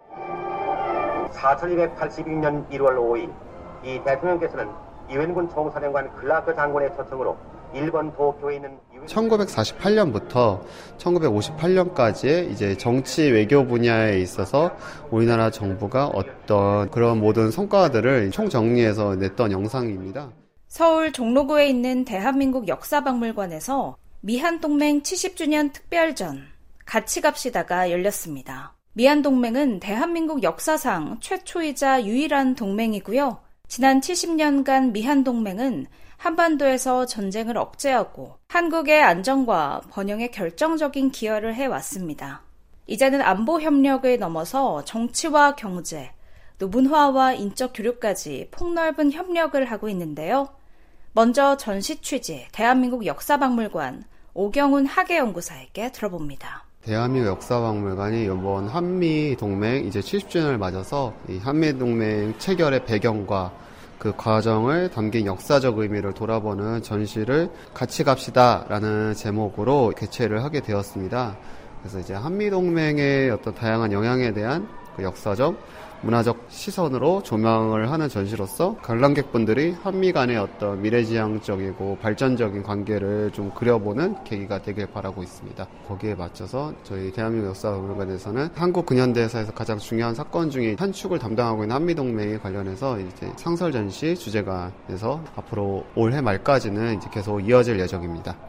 천이백팔십이 년 일월 오일 이 대통령께서는 이완군 총사령관 클라크 장군의 초청으로 일본 도쿄에 있는 천구백사십팔 년부터 천구백오십팔 년까지의 이제 정치 외교 분야에 있어서 우리나라 정부가 어떤 그런 모든 성과들을 총정리해서 냈던 영상입니다. 서울 종로구에 있는 대한민국 역사박물관에서 미한동맹 칠십 주년 특별전 같이 갑시다가 열렸습니다. 미한동맹은 대한민국 역사상 최초이자 유일한 동맹이고요. 지난 칠십 년간 미한동맹은 한반도에서 전쟁을 억제하고 한국의 안정과 번영에 결정적인 기여를 해왔습니다. 이제는 안보 협력을 넘어서 정치와 경제, 또 문화와 인적 교류까지 폭넓은 협력을 하고 있는데요. 먼저 전시 취재 대한민국 역사박물관 오경훈 학예연구사에게 들어봅니다. 대한민국 역사박물관이 이번 한미동맹 이제 칠십 주년을 맞아서 이 한미동맹 체결의 배경과 그 과정을 담긴 역사적 의미를 돌아보는 전시를 같이 갑시다라는 제목으로 개최를 하게 되었습니다. 그래서 이제 한미동맹의 어떤 다양한 영향에 대한 그 역사적 문화적 시선으로 조명을 하는 전시로서 관람객분들이 한미 간의 어떤 미래지향적이고 발전적인 관계를 좀 그려보는 계기가 되길 바라고 있습니다. 거기에 맞춰서 저희 대한민국 역사박물관에서는 한국 근현대사에서 가장 중요한 사건 중에 한 축을 담당하고 있는 한미동맹에 관련해서 이제 상설 전시 주제가에서 앞으로 올해 말까지는 이제 계속 이어질 예정입니다.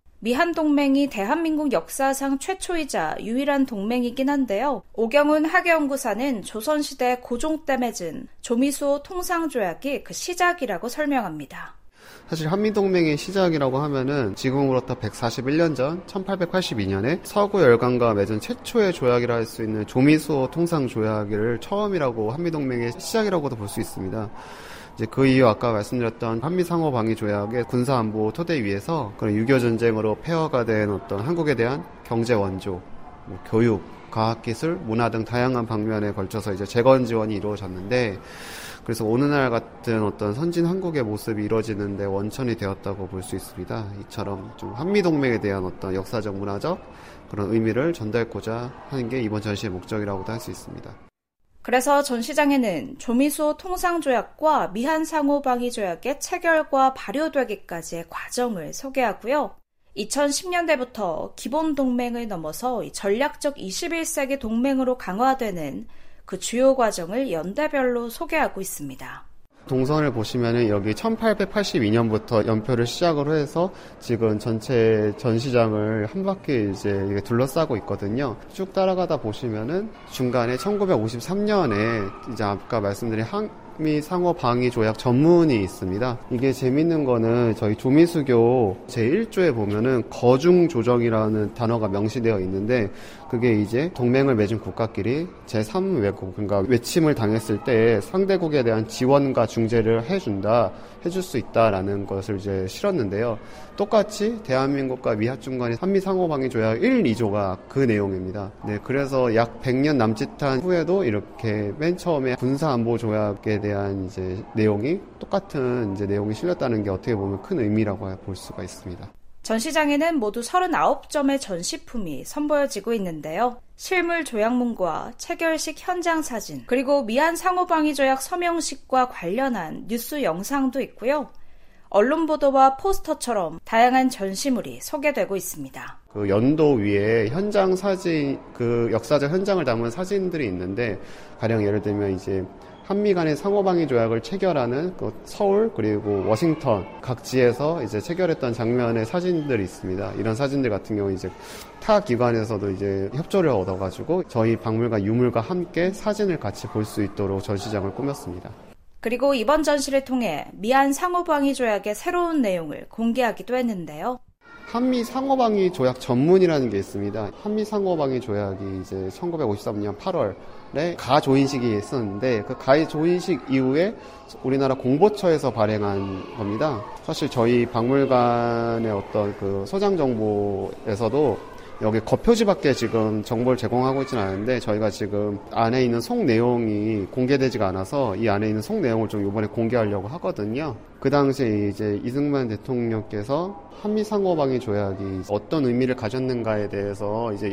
미한동맹이 대한민국 역사상 최초이자 유일한 동맹이긴 한데요. 오경훈 학예연구사는 조선시대 고종 때 맺은 조미수 통상조약이 그 시작이라고 설명합니다. 사실 한미동맹의 시작이라고 하면은 지금으로부터 백사십일 년 전 천팔백팔십이 년에 서구 열강과 맺은 최초의 조약이라 할 수 있는 조미수 통상조약을 처음이라고 한미동맹의 시작이라고도 볼 수 있습니다. 이제 그 이후 아까 말씀드렸던 한미상호방위조약의 군사안보 토대 위에서 그런 육이오 전쟁으로 폐허가 된 어떤 한국에 대한 경제 원조, 뭐 교육, 과학기술, 문화 등 다양한 방면에 걸쳐서 이제 재건 지원이 이루어졌는데, 그래서 오늘날 같은 어떤 선진 한국의 모습이 이루어지는데 원천이 되었다고 볼 수 있습니다. 이처럼 좀 한미동맹에 대한 어떤 역사적, 문화적 그런 의미를 전달하고자 하는 게 이번 전시의 목적이라고도 할 수 있습니다. 그래서 전시장에는 조미수 통상조약과 미한상호방위조약의 체결과 발효되기까지의 과정을 소개하고요. 이천십 년대부터 기본동맹을 넘어서 전략적 이십일 세기 동맹으로 강화되는 그 주요 과정을 연대별로 소개하고 있습니다. 동선을 보시면은 여기 천팔백팔십이 년부터 연표를 시작으로 해서 지금 전체 전시장을 한 바퀴 이제 둘러싸고 있거든요. 쭉 따라가다 보시면은 중간에 천구백오십삼 년에 이제 아까 말씀드린 한 한미 상호 방위 조약 전문이 있습니다. 이게 재밌는 거는 저희 조미수교 제일 조에 보면은 거중 조정이라는 단어가 명시되어 있는데 그게 이제 동맹을 맺은 국가끼리 제삼 외국, 그러니까 외침을 당했을 때 상대국에 대한 지원과 중재를 해준다, 해줄 수 있다라는 것을 이제 실었는데요. 똑같이 대한민국과 미합중 간의 한미 상호방위 조약 일, 이 조가 그 내용입니다. 네, 그래서 약 백 년 남짓한 후에도 이렇게 맨 처음에 군사안보 조약에 대한 이제 내용이 똑같은 이제 내용이 실렸다는 게 어떻게 보면 큰 의미라고 볼 수가 있습니다. 전시장에는 모두 서른아홉 점의 전시품이 선보여지고 있는데요. 실물 조약문과 체결식 현장 사진, 그리고 미한 상호방위조약 서명식과 관련한 뉴스 영상도 있고요. 언론 보도와 포스터처럼 다양한 전시물이 소개되고 있습니다. 그 연도 위에 현장 사진, 그 역사적 현장을 담은 사진들이 있는데, 가령 예를 들면 이제 한미 간의 상호방위 조약을 체결하는 그 서울 그리고 워싱턴 각지에서 이제 체결했던 장면의 사진들이 있습니다. 이런 사진들 같은 경우 이제 타 기관에서도 이제 협조를 얻어가지고 저희 박물관 유물과 함께 사진을 같이 볼 수 있도록 전시장을 꾸몄습니다. 그리고 이번 전시를 통해 미한 상호방위 조약의 새로운 내용을 공개하기도 했는데요. 한미 상호방위 조약 전문이라는 게 있습니다. 한미 상호방위 조약이 이제 천구백오십삼 년 팔월에 가조인식이 있었는데 그 가조인식 이후에 우리나라 공보처에서 발행한 겁니다. 사실 저희 박물관의 어떤 그 소장 정보에서도 여기 겉표지밖에 지금 정보를 제공하고 있지는 않은데 저희가 지금 안에 있는 속 내용이 공개되지가 않아서 이 안에 있는 속 내용을 좀 이번에 공개하려고 하거든요. 그 당시에 이제 이승만 대통령께서 한미 상호방위 조약이 어떤 의미를 가졌는가에 대해서 이제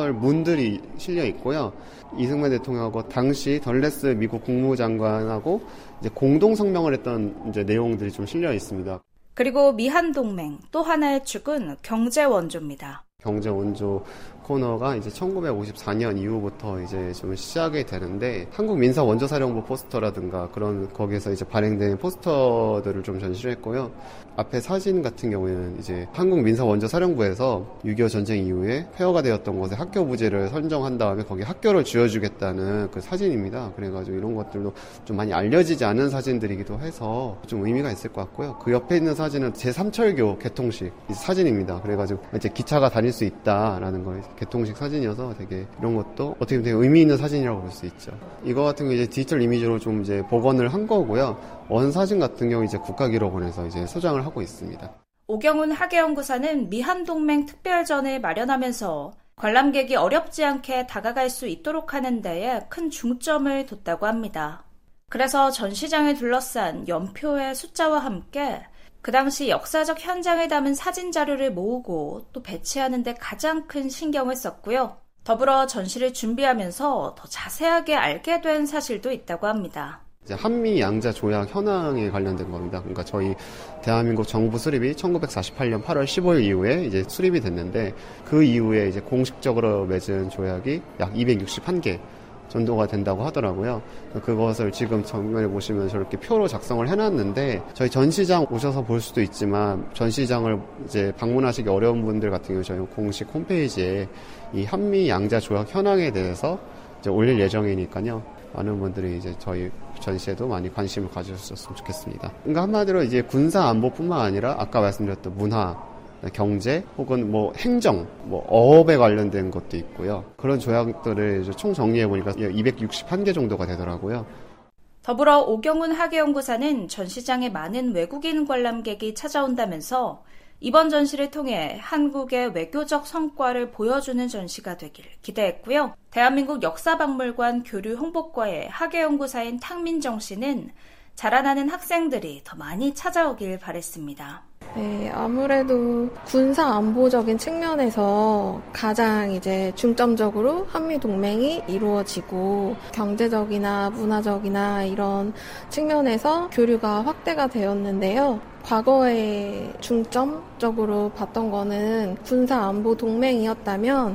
연설문들이 실려 있고요. 이승만 대통령하고 당시 덜레스 미국 국무장관하고 이제 공동 성명을 했던 이제 내용들이 좀 실려 있습니다. 그리고 미한 동맹 또 하나의 축은 경제 원조입니다. 경제 원조 코너가 이제 천구백오십사 년 이후부터 이제 좀 시작이 되는데 한국 민사 원조사령부 포스터라든가 그런 거기에서 이제 발행된 포스터들을 좀 전시를 했고요. 앞에 사진 같은 경우에는 이제 한국 민사 원조사령부에서 육이오 전쟁 이후에 폐허가 되었던 곳에 학교 부지를 선정한 다음에 거기 학교를 지어주겠다는 그 사진입니다. 그래가지고 이런 것들도 좀 많이 알려지지 않은 사진들이기도 해서 좀 의미가 있을 것 같고요. 그 옆에 있는 사진은 제삼철교 개통식 사진입니다. 그래가지고 이제 기차가 다닐 수 있다라는 거 개통식 사진이어서 되게 이런 것도 어떻게 보면 되게 의미 있는 사진이라고 볼 수 있죠. 이거 같은 경우 이제 디지털 이미지로 좀 이제 복원을 한 거고요. 원 사진 같은 경우 이제 국가기록원에서 이제 소장을 하고 있습니다. 오경훈 학예연구사는 미한동맹 특별전을 마련하면서 관람객이 어렵지 않게 다가갈 수 있도록 하는 데에 큰 중점을 뒀다고 합니다. 그래서 전시장을 둘러싼 연표의 숫자와 함께 그 당시 역사적 현장을 담은 사진 자료를 모으고 또 배치하는 데 가장 큰 신경을 썼고요. 더불어 전시를 준비하면서 더 자세하게 알게 된 사실도 있다고 합니다. 이제 한미 양자 조약 현황에 관련된 겁니다. 그러니까 저희 대한민국 정부 수립이 천구백사십팔 년 팔월 십오일 이후에 이제 수립이 됐는데 그 이후에 이제 공식적으로 맺은 조약이 약 이백육십일 개 정도가 된다고 하더라고요. 그것을 지금 정면에 보시면 저렇게 표로 작성을 해놨는데 저희 전시장 오셔서 볼 수도 있지만 전시장을 이제 방문하시기 어려운 분들 같은 경우 저희 공식 홈페이지에 이 한미 양자 조약 현황에 대해서 이제 올릴 예정이니까요. 많은 분들이 이제 저희 전시에도 많이 관심을 가져주셨으면 좋겠습니다. 그러니까 한마디로 이제 군사 안보뿐만 아니라 아까 말씀드렸던 문화, 경제 혹은 뭐 행정, 뭐 어업에 관련된 것도 있고요. 그런 조약들을 총 정리해 보니까 이백육십일 개 정도가 되더라고요. 더불어 오경훈 학예연구사는 전시장에 많은 외국인 관람객이 찾아온다면서 이번 전시를 통해 한국의 외교적 성과를 보여주는 전시가 되길 기대했고요. 대한민국 역사박물관 교류 홍보과의 학예연구사인 탕민정 씨는 자라나는 학생들이 더 많이 찾아오길 바랬습니다. 네, 아무래도 군사 안보적인 측면에서 가장 이제 중점적으로 한미 동맹이 이루어지고 경제적이나 문화적이나 이런 측면에서 교류가 확대가 되었는데요. 과거에 중점적으로 봤던 거는 군사 안보 동맹이었다면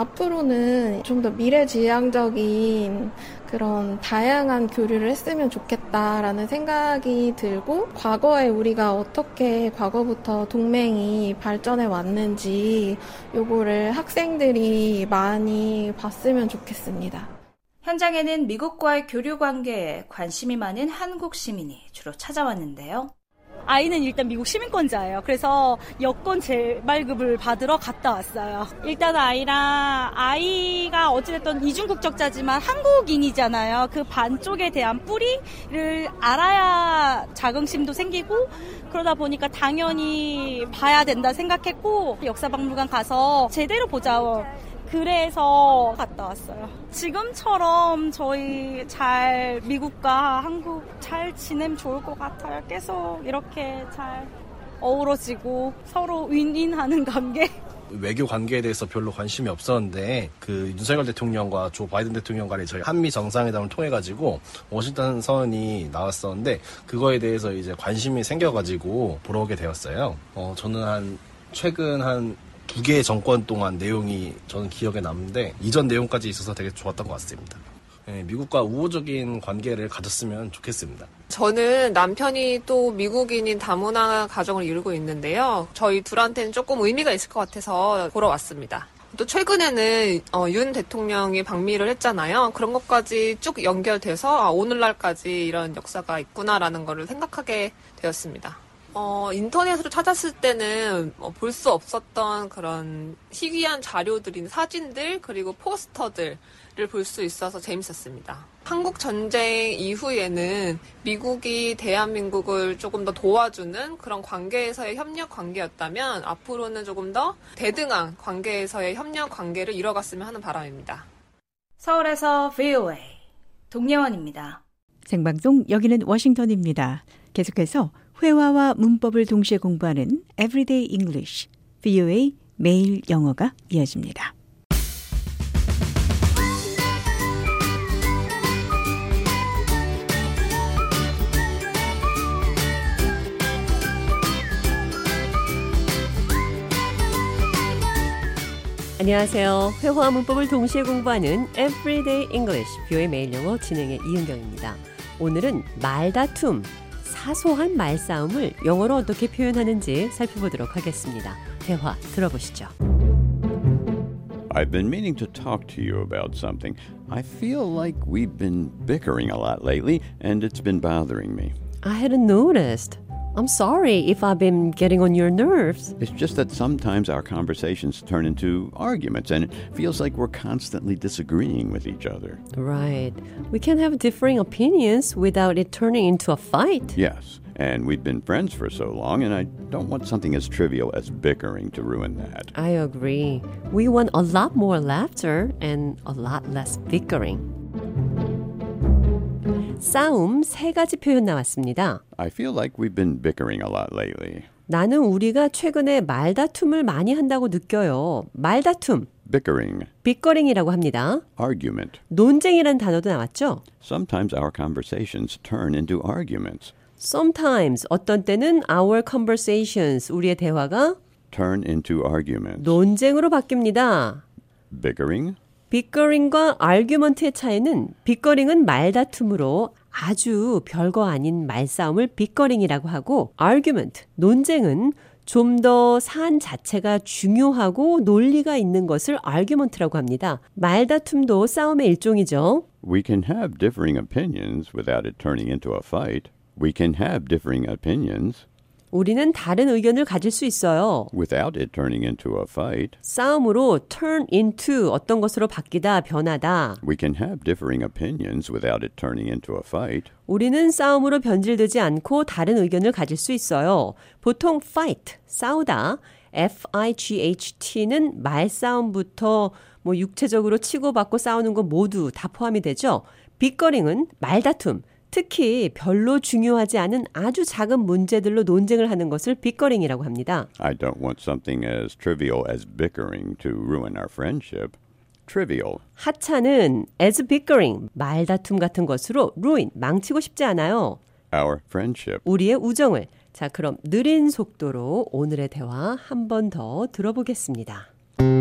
앞으로는 좀 더 미래지향적인 그런 다양한 교류를 했으면 좋겠다라는 생각이 들고 과거에 우리가 어떻게 과거부터 동맹이 발전해 왔는지 요거를 학생들이 많이 봤으면 좋겠습니다. 현장에는 미국과의 교류 관계에 관심이 많은 한국 시민이 주로 찾아왔는데요. 아이는 일단 미국 시민권자예요. 그래서 여권 재발급을 받으러 갔다 왔어요. 일단 아이랑 아이가 어찌됐든 이중국적자지만 한국인이잖아요. 그 반쪽에 대한 뿌리를 알아야 자긍심도 생기고 그러다 보니까 당연히 봐야 된다 생각했고 역사박물관 가서 제대로 보자. 그래서 갔다 왔어요. 지금처럼 저희 잘 미국과 한국 잘 지내면 좋을 것 같아요. 계속 이렇게 잘 어우러지고 서로 윈윈하는 관계. 외교 관계에 대해서 별로 관심이 없었는데 그 윤석열 대통령과 조 바이든 대통령 간의 저희 한미 정상회담을 통해 가지고 워싱턴 선언이 나왔었는데 그거에 대해서 이제 관심이 생겨가지고 보러 오게 되었어요. 어 저는 한 최근 한 두 개의 정권 동안 내용이 저는 기억에 남는데 이전 내용까지 있어서 되게 좋았던 것 같습니다. 네, 미국과 우호적인 관계를 가졌으면 좋겠습니다. 저는 남편이 또 미국인인 다문화 가정을 이루고 있는데요. 저희 둘한테는 조금 의미가 있을 것 같아서 보러 왔습니다. 또 최근에는 어, 윤 대통령이 방미를 했잖아요. 그런 것까지 쭉 연결돼서 아, 오늘날까지 이런 역사가 있구나라는 거를 생각하게 되었습니다. 어, 인터넷으로 찾았을 때는 어, 볼 수 없었던 그런 희귀한 자료들인 사진들 그리고 포스터들을 볼 수 있어서 재밌었습니다. 한국 전쟁 이후에는 미국이 대한민국을 조금 더 도와주는 그런 관계에서의 협력 관계였다면 앞으로는 조금 더 대등한 관계에서의 협력 관계를 이뤄갔으면 하는 바람입니다. 서울에서 브이오에이 동예원입니다. 생방송 여기는 워싱턴입니다. 계속해서 회화와 문법을 동시에 공부하는 Everyday English, 브이오에이 매일 영어가 이어집니다. 안녕하세요. 회화와 문법을 동시에 공부하는 Everyday English, 브이오에이 매일 영어 진행의 이은경입니다. 오늘은 말다툼, 사소한 말싸움을 영어로 어떻게 표현하는지 살펴보도록 하겠습니다. 대화 들어보시죠. I've been meaning to talk to you about something. I feel like we've been bickering a lot lately, and it's been bothering me. I hadn't noticed. I'm sorry if I've been getting on your nerves. It's just that sometimes our conversations turn into arguments, and it feels like we're constantly disagreeing with each other. Right. We can have differing opinions without it turning into a fight. Yes, and we've been friends for so long, and I don't want something as trivial as bickering to ruin that. I agree. We want a lot more laughter and a lot less bickering. 싸움 세 가지 표현 나왔습니다. I feel like we've been bickering a lot lately. 나는 우리가 최근에 말다툼을 많이 한다고 느껴요. 말다툼. Bickering. 빅거링이라고 합니다. Argument. 논쟁이라는 단어도 나왔죠? Sometimes our conversations turn into arguments. Sometimes, 어떤 때는 our conversations, 우리의 대화가 turn into arguments. 논쟁으로 바뀝니다. Bickering. 빅거링과 argument의 차이는 빅거링은 말다툼으로 아주 별거 아닌 말싸움을 빅거링이라고 하고 argument, 논쟁은 좀 더 사안 자체가 중요하고 논리가 있는 것을 argument라고 합니다. 말다툼도 싸움의 일종이죠. We can have differing opinions without it turning into a fight. We can have differing opinions. 우리는 다른 의견을 가질 수 있어요. Without it turning into a fight. 싸움으로 turn into 어떤 것으로 바뀌다, 변하다. We can have differing opinions without it turning into a fight. 우리는 싸움으로 변질되지 않고 다른 의견을 가질 수 있어요. 보통 fight, 싸우다, F-I-G-H-T는 말싸움부터 뭐 육체적으로 치고받고 싸우는 거 모두 다 포함이 되죠. 빅거링은 말다툼, 특히 별로 중요하지 않은 아주 작은 문제들로 논쟁을 하는 것을 빅거링이라고 합니다. I don't want something as trivial as bickering to ruin our friendship. Trivial. 하차는 as bickering, 말다툼 같은 것으로 ruin, 망치고 싶지 않아요. Our friendship. 우리의 우정을. 자, 그럼 느린 속도로 오늘의 대화 한 번 더 들어보겠습니다.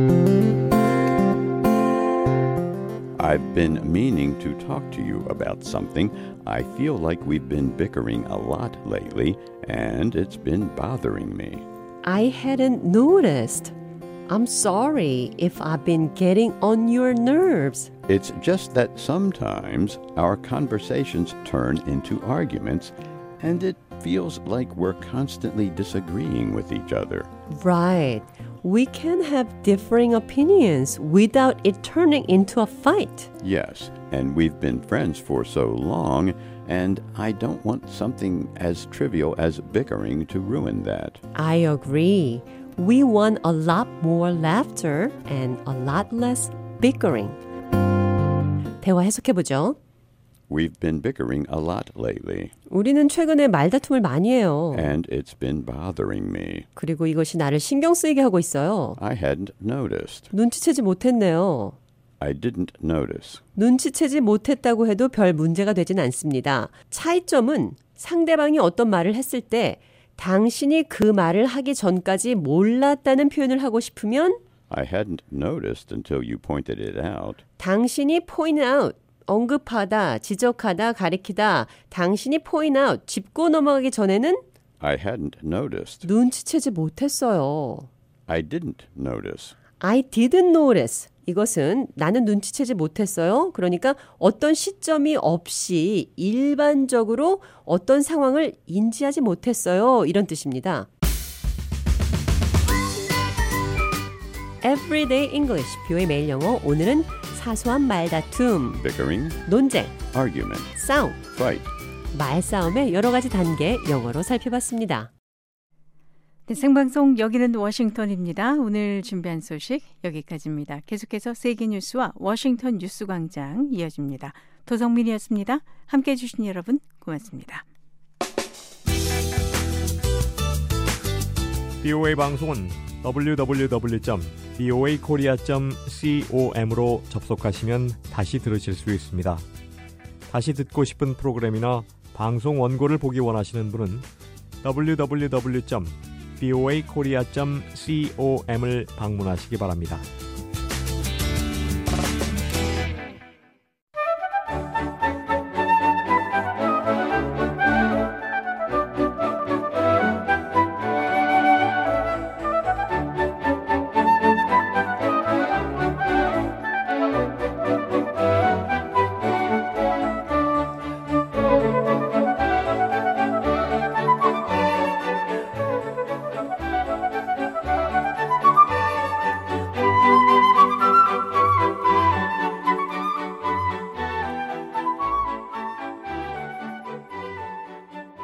I've been meaning to talk to you about something. I feel like we've been bickering a lot lately, and it's been bothering me. I hadn't noticed. I'm sorry if I've been getting on your nerves. It's just that sometimes our conversations turn into arguments, and it feels like we're constantly disagreeing with each other. Right. We can have differing opinions without it turning into a fight. Yes, and we've been friends for so long, and I don't want something as trivial as bickering to ruin that. I agree. We want a lot more laughter and a lot less bickering. 대화 해석해보죠. We've been bickering a lot lately. 우리는 최근에 말다툼을 많이 해요. And it's been bothering me. 그리고 이것이 나를 신경 쓰이게 하고 있어요. I hadn't noticed. 눈치채지 못했네요. I didn't notice. 눈치채지 못했다고 해도 별 문제가 되진 않습니다. 차이점은 상대방이 어떤 말을 했을 때 당신이 그 말을 하기 전까지 몰랐다는 표현을 하고 싶으면 I hadn't noticed until you pointed it out. 당신이 point out, 언급하다, 지적하다, 가리키다. 당신이 point out, 짚고 넘어가기 전에는 I hadn't noticed. 눈치채지 못했어요. I didn't notice. I didn't notice. 이것은 나는 눈치채지 못했어요. 그러니까 어떤 시점이 없이 일반적으로 어떤 상황을 인지하지 못했어요. 이런 뜻입니다. Everyday English, 뷰의 매일 영어. 오늘은 사소한 말다툼, bickering, 논쟁, argument, 싸움, fight. 말싸움의 여러 가지 단계 영어로 살펴봤습니다. 네, 생방송 여기는 워싱턴입니다. 오늘 준비한 소식 여기까지입니다. 계속해서 세계 뉴스와 워싱턴 뉴스광장 이어집니다. 도성민이었습니다. 함께해 주신 여러분 고맙습니다. 비오에이 방송은 더블유 더블유 더블유 점 비오에이 코리아 점 com으로 접속하시면 다시 들으실 수 있습니다. 다시 듣고 싶은 프로그램이나 방송 원고를 보기 원하시는 분은 더블유 더블유 더블유 점 비오에이 코리아 점 com을 방문하시기 바랍니다.